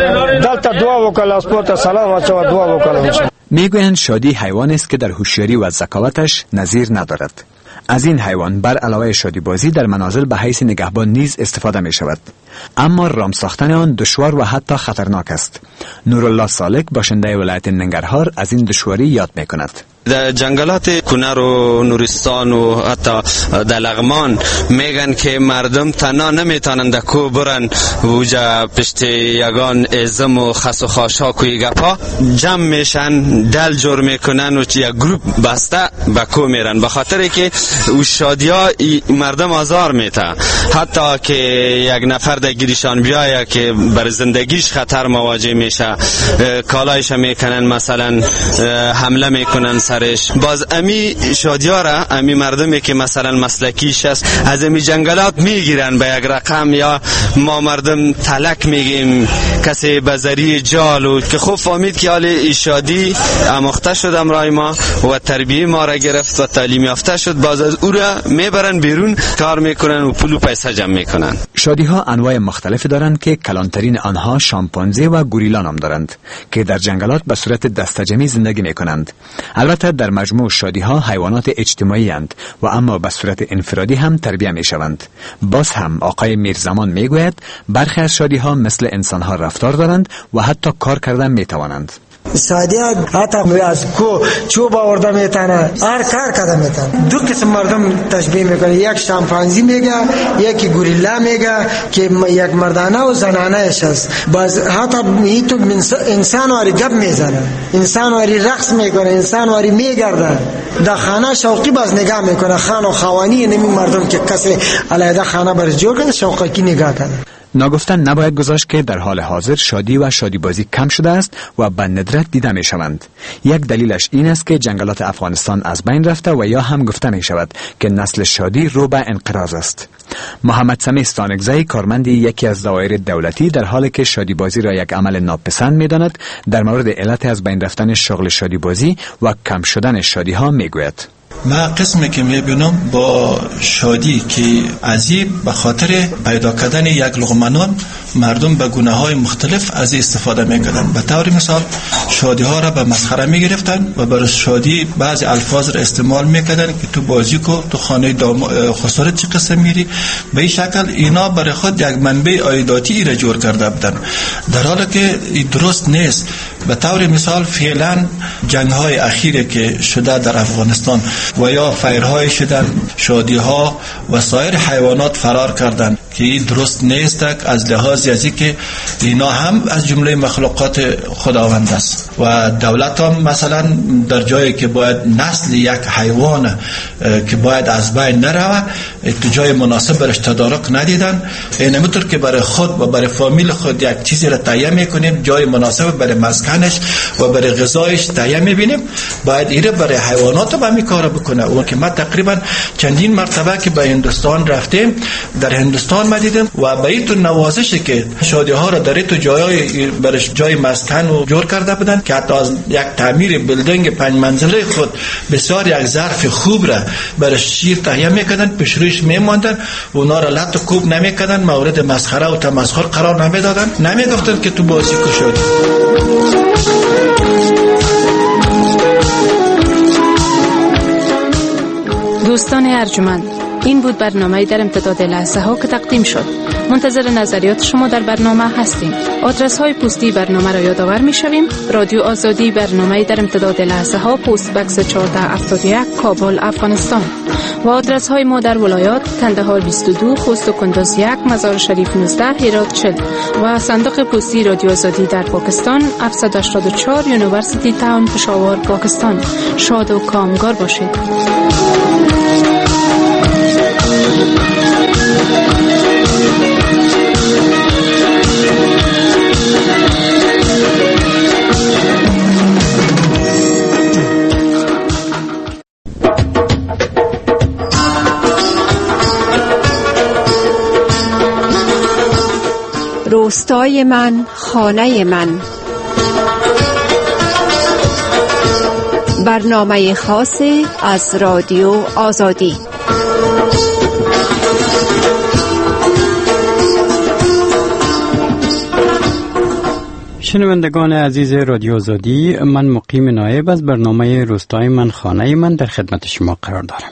دلتا دعا وکلا اسپورت سلام اچوا دعا وکلا. میگویند شادی حیوان است که در هوشیاری و ذکاوتش نظیر ندارد. از این حیوان بر علاوه شادی بازی در منازل به حیث نگهبان نیز استفاده می شود. اما رام ساختن آن دشوار و حتی خطرناک است. نورالله سالک باشنده ولایت ننگرهار از این دشواری یاد می کند. در جنگلات کنر و نورستان و حتی در لغمان میگن که مردم تنها نمیتونن در کو برن وجا پشت یگان ازم و خس و خاشاک و گپا جمع میشن دل جور میکنن و یک گروپ بسته به کو میرن، به خاطر که او شادی ها مردم آزار میته. حتی که یک نفر در گیرشان بیایه که بر زندگیش خطر مواجه میشه، کالایش میکنن، مثلا حمله میکنن سرش. باز امی شادی‌ها را امی مردمی که مثلا مسلکیش است از امی جنگلات میگیرن به یک رقم، یا ما مردم تلک میگیم کسی بزری جالو که خوب فهمید که حال شادی اموخته شد امرای ما و تربیه ما را گرفت و تعلیم یافته شد، باز از او را میبرن بیرون کار میکنن و پول و پیسه جمع میکنن. شادی ها انواع مختلفی دارند که کلانترین آنها شامپانزه و گوریلا نام دارند که در جنگلات به صورت دسته‌جمعی زندگی میکنند. البته در مجموع شادی ها حیوانات اجتماعی اند و اما به صورت انفرادی هم تربیت می شوند. باز هم آقای میرزمان می گوید برخی از شادی ها مثل انسان ها رفتار دارند و حتی کار کردن می توانند. سادیات حتی از کو چوب آورده میتونه، هر کار کرده میتونه. دو قسم مردم تشبیه میکنه، یک شامپانزی میگه یکی گوریلا میگه که یک مردانه و زنانه اش است. باز حتی این تو انسان واری گپ میزنه، انسان واری رقص میکنه، انسان واری میگرده. در خانه شوقی باز نگاه میکنه، خان و خوانی نمی مردم که کسی علیه خانه برش جور کنه شوقی نگاه کنه. ناگفتن نباید گذاشت که در حال حاضر شادی و شادی بازی کم شده است و به ندرت دیده می شوند. یک دلیلش این است که جنگلات افغانستان از بین رفته و یا هم گفته می شود که نسل شادی رو به انقراض است. محمد سمی استانکزی کارمندی یکی از دوایر دولتی در حالی که شادی بازی را یک عمل ناپسند می داند در مورد علت از بین رفتن شغل شادی بازی و کم شدن شادی ها می گوید. ما قسمی که میبینم با شادی که عجیب به خاطر پیدا کردن یک لقمه نان مردم به گونه های مختلف از استفاده میکردن. به طور مثال شادی ها را به مسخره میگرفتن و برای شادی بعضی الفاظ را استعمال میکردن که تو بازی کو، تو خانه خسارت چه قسم میری. به این شکل اینا برای خود یک منبع عایداتی را جور کرده بودن، در حالی که درست نیست. به طور مثال فعلا جنگ های اخیری که شده در افغانستان و یا فیرهای شدن، شادی ها و سایر حیوانات فرار کردن که این درست نیست از لحاظ ازی که اینا هم از جمله مخلوقات خداوند است و دولت هم مثلا در جایی که باید نسل یک حیوان که باید از بین نروه تو جای مناسب برش تدارک ندیدن. اینطور که برای خود و برای فامیل خود یک چیزی را تهیه میکنیم، جای مناسب برای مسکنش و برای غذایش تهیه میبینیم، باید ایره برای حیوانات هم همین کار بکنه. اون که ما تقریبا چندین مرتبه که به هندوستان رفتیم، در هندوستان کنال ما دیدم و به این تو نوازشی که شادی ها را در این تو جای برش جای مسکن و جور کرده بودن که حتی از یک تعمیر بلدنگ پنج منزله خود بسیار یک ظرف خوب را برش شیر تهیه میکردن، پیش رویش میماندن و اونا را لط و کوب نمیکردن، مورد مسخره و تمسخر قرار نمیدادن، نمیگفتن که تو بازی کشید. دوستان ارجمند، این بود برنامه در امتداد لحظه ها که تقدیم شد. منتظر نظریات شما در برنامه هستیم. آدرس های پستی برنامه را یادآور می شویم. رادیو آزادی، برنامه در امتداد لحظه ها، پست بکس چهارده هفتاد و یک، کابل، افغانستان. و آدرس های ما در ولایات: کندهار بیست و دو، خوست و کندوز یک، مزار شریف نوزده، هرات چهل. و صندوق پستی رادیو آزادی در پاکستان هفتصد و هشتاد و چهار، یونیورسیتی تاون، پشاور، پاکستان. شاد و کامگار باشید. روستای من، خانه من. برنامه خاصی از رادیو آزادی. شنوندگان عزیز رادیو آزادی، من مقیم نایب از برنامه روستای من، خانه من در خدمت شما قرار دارم.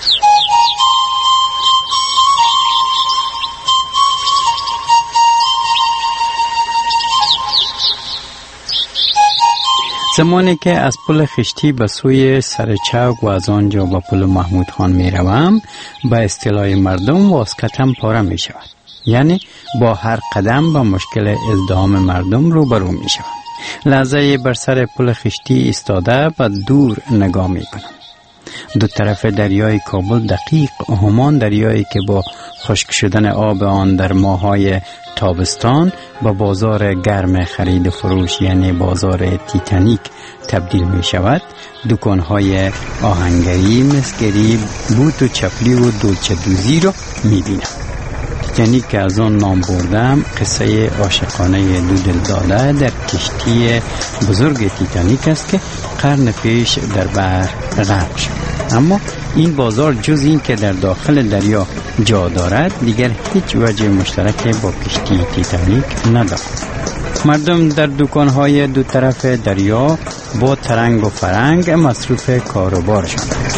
زمانی که از پل خشتی به سوی سرچوک و از آنجا به پل محمود خان می روم، به اصطلاح مردم واسکتم پاره می شود. یعنی با هر قدم با مشکل ازدحام مردم روبرو می شود. لحظه بر سر پل خشتی ایستاده و دور نگاه می کنم. دو طرف دریای کابل دقیق همان دریایی که با خشک شدن آب آن در ماهای تابستان به بازار گرم خرید فروش، یعنی بازار تیتانیک، تبدیل می شود. دکانهای آهنگری، مسگری، بوت و چپلی و دولچه دوزی را می بینم. تیتانیک که از آن نام بردم قصه عاشقانه دو دلداده در کشتی بزرگ تیتانیک است که قرن پیش در بحر غرق شد. اما این بازار جز این که در داخل دریا جا دارد دیگر هیچ وجه مشترک با کشتی تیتانیک ندارد. مردم در دکانهای دو طرف دریا با ترنگ و فرنگ مصروف کاروبار شدند.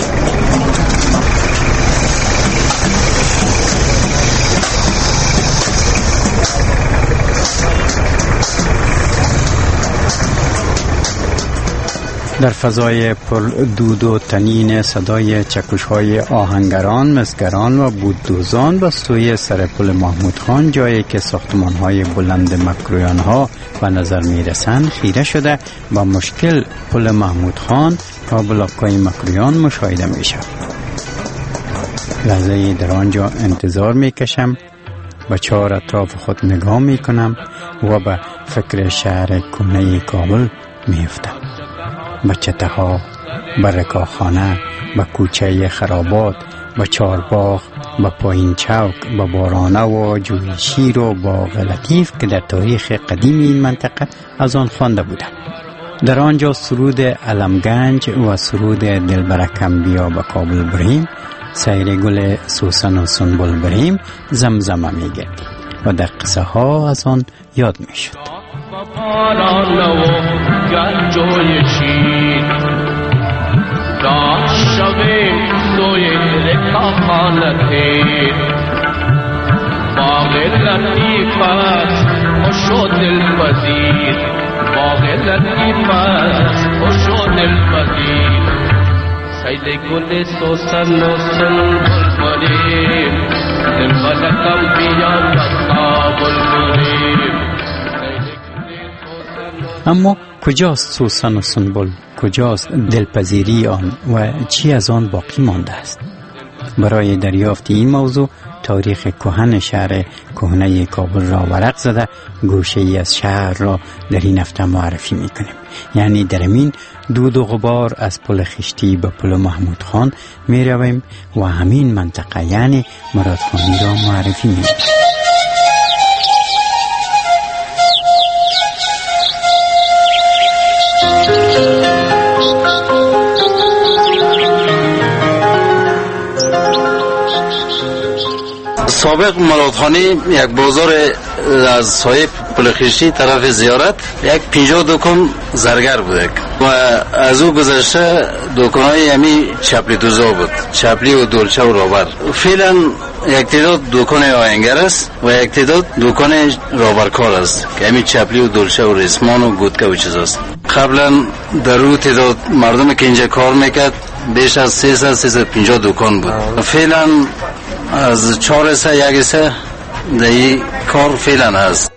در فضای پر دود و تنین صدای چکش‌های آهنگران، مسگران و بوددوزان به سوی سر پل محمود خان، جایی که ساختمان‌های بلند مکرویان‌ها به نظر می‌رسند، خیره شده با مشکل پل محمود خان و بلاک‌های مکرویان مشاهده می‌شود. لحظه‌ای در آنجا انتظار می‌کشم، به چهار اطراف خود نگاه می‌کنم و به فکر شهر کهنه کابل می‌افتم. به چته ها، به رکاخانه، به کوچه خرابات، به چارباغ، به پایین چوک، به بارانه و جوی شیر و باغ لطیف که در تاریخ قدیم این منطقه از آن خوانده بودم. در آنجا سرود علمگنج و سرود دلبرکم بیا به کابل بریم، سیر گل سوسن و سنبل بریم زمزمه می گردید و در قصه ها از آن یاد می شد. گنجوی شیر داشت شویم سوی رکاخانه تیر باغ لطیف است خوش و دلپذیر باغ لطیف است خوش و دلپذیر سید گل سوسن و سنبل بریم دلبرکم بیا به کابل بریم. اما کجاست سوسن و سنبل؟ کجاست دلپذیری آن و چی از آن باقی مانده است؟ برای دریافت این موضوع تاریخ کهن شهر کهنه کابل را ورق زده گوشه ای از شهر را در این هفته معرفی میکنیم. یعنی در این دود و غبار از پل خشتی به پل محمود خان می رویم و همین منطقه یعنی مرادخانی را معرفی می کنیم. سابق مرادخانی یک بازار از سایه پل خشتی طرف زیارت یک پنجاه دکان زرگر بود و از او گذشته دکان‌های همی چپلی دوزا بود، چپلی و دولچه و رابر. فعلا یک تعداد دکان آهنگر است و یک تعداد دکان رابرکار است که همی چپلی و دولچه و ریسمان و گودکه و چیز است. قبلا در او تعداد مردم که اینجا کار میکرد بیش از سیصد سیصد و پنجاه دکان بود. فعلا از چهار سه یک سه دهی کار فعلا هست.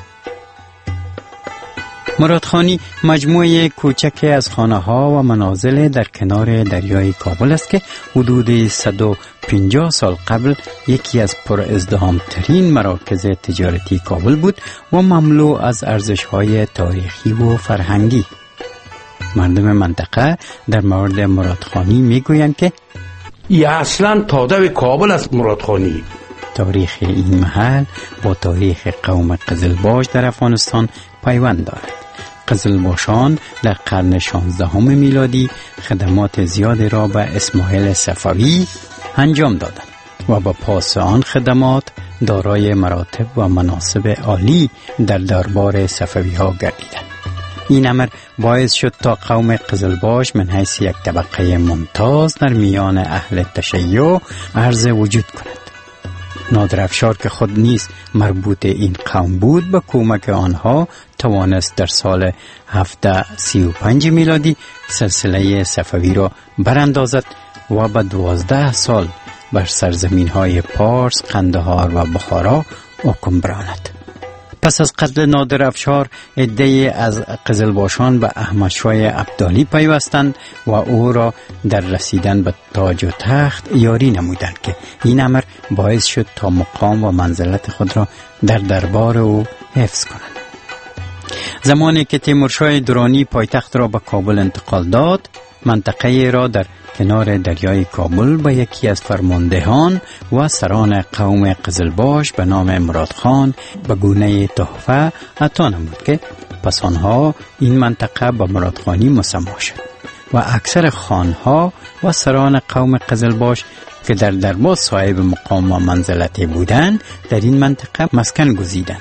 مرادخانی مجموعه کوچک از خانه ها و منازل در کنار دریای کابل است که حدود صد و پنجاه سال قبل یکی از پر ازدحام ترین مراکز تجارتی کابل بود و مملو از ارزش های تاریخی و فرهنگی. مردم منطقه در مورد مرادخانی می گویند که ای اصلا تاده کابل است. مرادخانی تاریخ این محل با تاریخ قوم قزلباش در افغانستان پیوند دارد. قزلباشان در قرن شانزدهم میلادی خدمات زیادی را به اسماعیل صفوی انجام دادند و با پاس آن خدمات دارای مراتب و مناصب عالی در دربار صفوی ها گردیدند. این امر باعث شد تا قوم قزلباش من حیث یک طبقه ممتاز در میان اهل تشیع عرض وجود کند. نادر افشار که خود نیز مربوط این قوم بود به کمک آنها توانست در سال هفتصد و سی و پنج میلادی سلسله صفوی را براندازد و به دوازده سال بر سرزمین های پارس، قندهار و بخارا حکم براند. پس از قتل نادر افشار عده‌ای از قزلباشان به احمدشاه ابدالی پیوستند و او را در رسیدن به تاج و تخت یاری نمودند که این امر باعث شد تا مقام و منزلت خود را در دربار او حفظ کنند. زمانی که تیمورشاه درانی پایتخت را به کابل انتقال داد، منطقه را در کنار دریای کابل به یکی از فرماندهان و سران قوم قزلباش به نام مرادخان به گونه تحفه عطا نمود که پس آنها این منطقه به مرادخانی مسما شد و اکثر خانها و سران قوم قزلباش که در دربار صاحب مقام و منزلتی بودند در این منطقه مسکن گزیدند.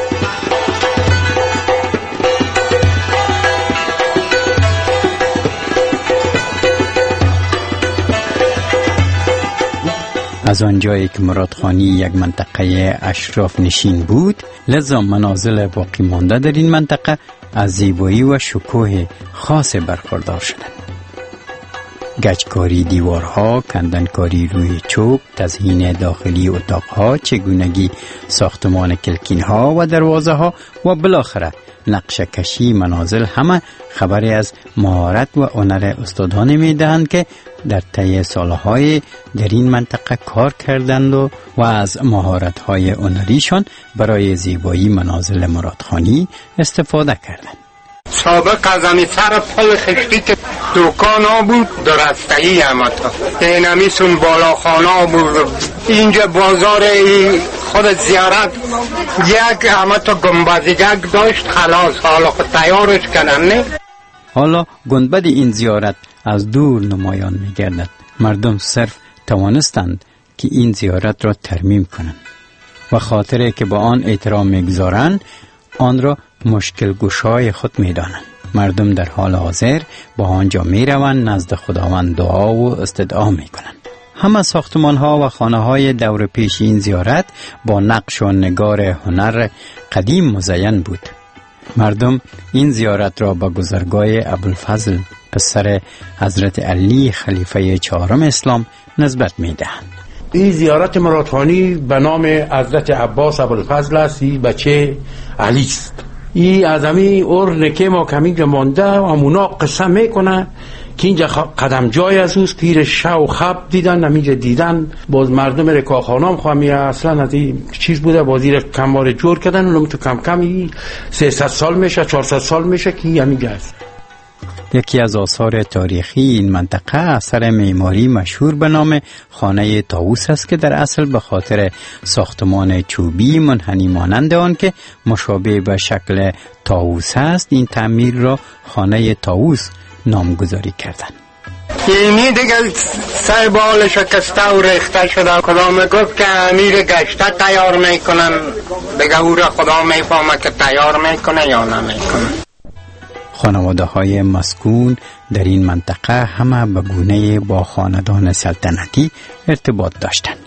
از آنجایی که مرادخانی یک منطقه اشراف نشین بود، لذا منازل باقی مانده در این منطقه از زیبایی و شکوه خاص برخوردار شدند. گچکاری دیوارها، کندنکاری روی چوب، تزیین داخلی اتاقها، چگونگی ساختمان کلکینها و دروازه ها و بالاخره نقشه کشی منازل همه خبری از مهارت و هنر استادان می دهند که در طی سالهای در این منطقه کار کردند و, و از مهارت‌های هنریشان برای زیبایی منازل مرادخانی استفاده کردند. سابق از همی سر پل خشتی که دکان ها بود درستهی همتا اینمیسون بالاخانه بود. اینجا بازار خود زیارت یک همتا گنبدیگک داشت، خلاص حالا خود تیارش کنن نه. حالا گنبد این زیارت از دور نمایان می گردد. مردم صرف توانستند که این زیارت را ترمیم کنند و خاطره که با آن احترام می گذارند آن را مشکل گشای خود می دانند. مردم در حال حاضر با آنجا می روند نزد خداوند دعا و استدعا می کنند. همه ساختمان ها و خانه های دور پیش این زیارت با نقش و نگار هنر قدیم مزین بود. مردم این زیارت را به گذرگاه ابوالفضل پسر حضرت علی خلیفه چهارم اسلام نسبت می دهند. این زیارت مرادخانی به نام حضرت عباس ابوالفضل است. این بچه علی است. این از همین اور نکه ما کمی مانده و همونا قصه میکنه که اینجا قدم جای از اوست پیر شو خب دیدن نمیجا دیدن باز مردم رکاخانام خواهمی اصلا از این چیز بوده بازی کموار جور کردن اونم تو کم کمی سیصد سال میشه چهارصد سال میشه که همینجا هست. یکی از آثار تاریخی این منطقه اثر معماری مشهور به نام خانه طاووس است که در اصل به خاطر ساختمان چوبی منحنی مانند آن که مشابه به شکل طاووس است این تعمیر را خانه طاووس نامگذاری کردند. اینی دیگه سه بال شکسته و ریخته شده. خدا میگفت که امیر گشته تیار میکنن دیگه او را خدا میفهمه که تیار میکنه یا نمیکنه. خانواده های مسکون در این منطقه همه به گونه با خاندان سلطنتی ارتباط داشتند.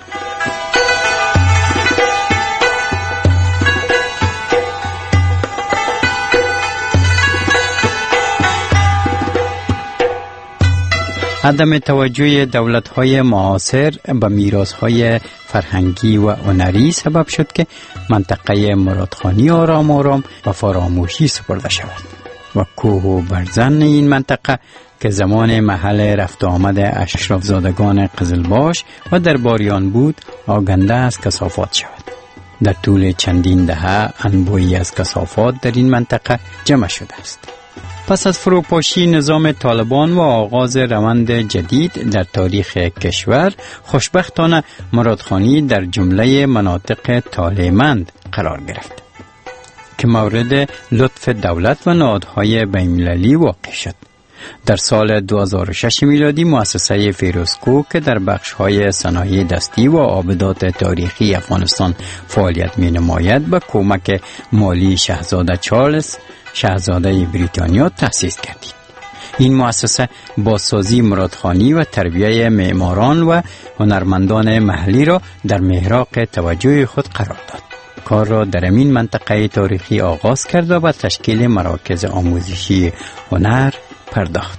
عدم توجه دولت‌های معاصر به میراث‌های فرهنگی و هنری سبب شد که منطقه مرادخانی آرام آرام و فراموشی سپرده شود و کوه و برزن این منطقه که زمان محل رفت آمد اشرافزادگان قزلباش و درباریان بود آگنده از کثافات شود. در طول چندین دهه انبوهی از کثافات در این منطقه جمع شده است. پس از فروپاشی نظام طالبان و آغاز روند جدید در تاریخ کشور خوشبختانه مرادخانی در جمله مناطق طالع‌مند قرار گرفت که مورد لطف دولت و نهادهای بین‌المللی واقع شد. در سال دو هزار و شش میلادی مؤسسه فیروزکو که در بخش‌های صنایع دستی و آبدات تاریخی افغانستان فعالیت می‌نماید به کمک مالی شاهزاده چارلز شاهزاده بریتانیا تأسیس کردید. این مؤسسه بازسازی مرادخانی و تربیت معماران و هنرمندان محلی را در محراق توجه خود قرار داد. کار را در این منطقه تاریخی آغاز کرد و به تشکیل مراکز آموزشی هنر پرداخت.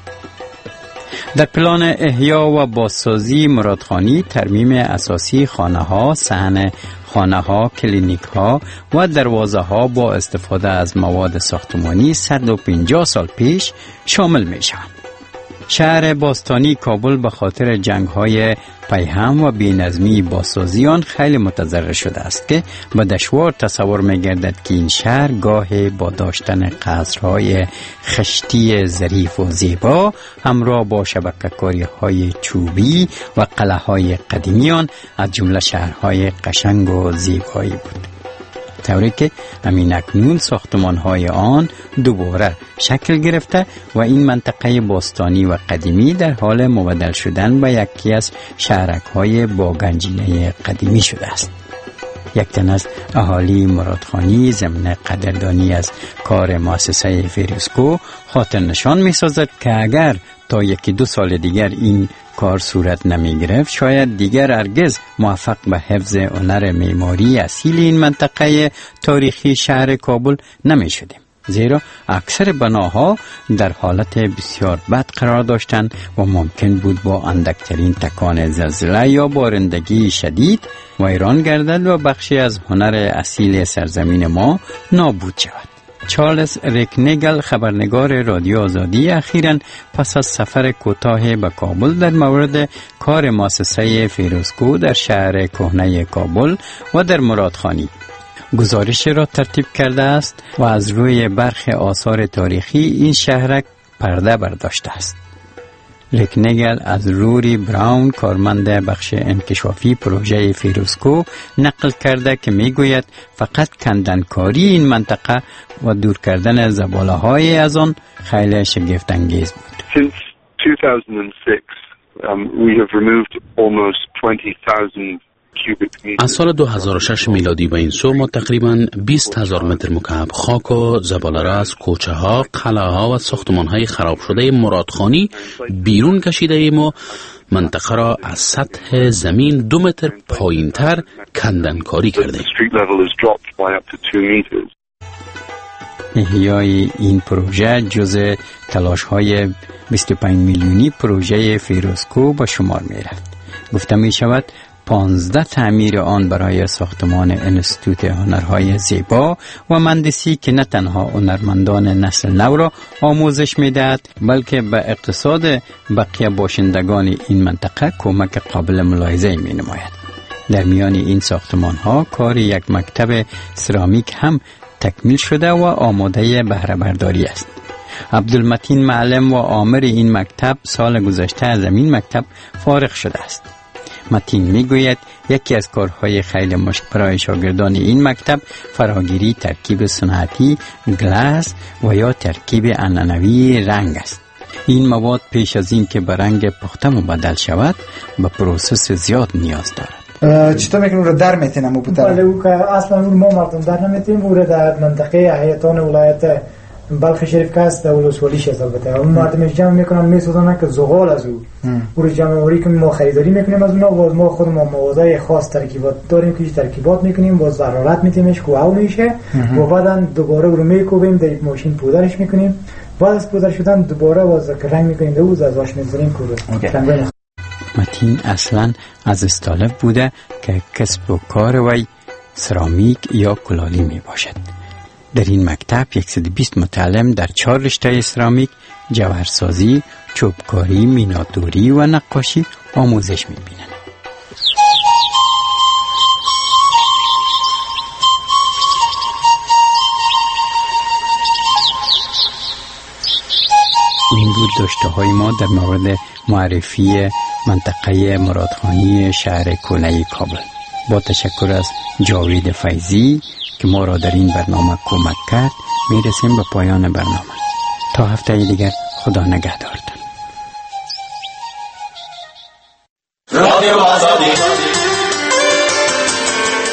در پلان احیا و بازسازی مرادخانی ترمیم اساسی خانه ها، صحن خانه ها، کلینیک ها و دروازه ها با استفاده از مواد ساختمانی صد و پنجاه سال پیش شامل می شوند. شهر باستانی کابل به خاطر جنگ های پیهم و بی‌نظمی بازسازی آن خیلی متضرر شده است که به دشوار تصور می گردد که این شهر گاه با داشتن قصرهای خشتی ظریف و زیبا همراه با شبکه‌کاری های چوبی و قلعه های قدیمی آن از جمله شهرهای قشنگ و زیبایی بود، طوری که همین اکنون ساختمان های آن دوباره شکل گرفته و این منطقه باستانی و قدیمی در حال مبدل شدن به یکی از شهرک های با گنجینه قدیمی شده است. یک تن از اهالی مرادخانی ضمن قدردانی از کار مؤسسه فیروزکو خاطر نشان می سازد که اگر تا یکی دو سال دیگر این کار صورت نمی گرفت شاید دیگر هرگز موفق به حفظ هنر معماری اصیل این منطقه تاریخی شهر کابل نمی شدیم، زیرا اکثر بناها در حالت بسیار بد قرار داشتند و ممکن بود با اندکترین تکان زلزله یا بارندگی شدید ویران گردد و بخشی از هنر اصیل سرزمین ما نابود شود. چارلز ریکنگل خبرنگار رادیو آزادی اخیراً پس از سفر کوتاه به کابل در مورد کار مؤسسه فیروزکو در شهر کهنه کابل و در مرادخانی گزارش را ترتیب کرده است و از روی برخی آثار تاریخی این شهرک پرده برداشته است. ریکنگل از روری براون کارمند بخش انکشافی پروژه فیروزکو نقل کرده که میگوید فقط کندنکاری این منطقه و دور کردن زباله های از آن خیلی شگفت انگیز بود. Since two thousand six, um, we have removed almost twenty thousand از سال دو هزار و شش میلادی به این سو ما تقریباً بیست هزار متر مکعب خاک و زباله را از کوچه ها، قلعه ها و ساختمان های خراب شده مرادخانی بیرون کشیده ایم و منطقه را از سطح زمین دو متر پایین تر کندنکاری کرده. احیای این پروژه جز تلاش های بیست و پنج میلیونی پروژه فیروزکو به شمار می رفت. گفته می شود پانزده تعمیر آن برای ساختمان انستیتوت هنرهای زیبا و مهندسی که نه تنها هنرمندان نسل نو را آموزش می‌دهد بلکه به اقتصاد بقیه باشندگان این منطقه کمک قابل ملاحظه می‌نماید. در میان این ساختمان ها کار یک مکتب سرامیک هم تکمیل شده و آماده بهره برداری است. عبدالمتین معلم و آمر این مکتب سال گذشته از این مکتب فارغ شده است. متین میگوید یکی از کارهای خیلی مشکل برای شاگردان این مکتب فراگیری ترکیب صنعتی گلاس و یا ترکیب عنعنوی رنگ است. این مواد پیش از این که به رنگ پخته مبدل شود به پروسس زیاد نیاز دارد. چطور میکنیم رو در میتونم او بودن؟ بله او که اصلا اون ما مردم در نمیتونیم او رو در منطقه حیاتان ولایت بلخ شریف که است ولسوالیش است. البته اون مردمش جمع میکنن میسازن که زغال از او او رو جمع آوری کنیم، ما خریداری میکنیم از اونا و ما خود ما موادای خاص ترکیبات داریم که ترکیبات میکنیم با ضرورت میتیمش کوه میشه و بعدا دوباره رو میکوبیم در ماشین پودرش میکنیم. بعد از پودر شدن دوباره باز رنگ میکنیم در او از واش میذاریم کورو. متین اصلا از استالف بوده که کسب و کار وی سرامیک یا کلالی می باشد. در این مکتب صد و بیست متعلم در چهار رشته سرامیک، جوهرسازی، چوبکاری، میناتوری و نقاشی آموزش می بینند. این بود داشته های ما در مورد معرفی منطقه مرادخانی شهر کونه کابل. با تشکر از جاوید فیضی که ما را در این برنامه کمک کرد میرسیم به پایان برنامه. تا هفته دیگر خدا نگهدارتان.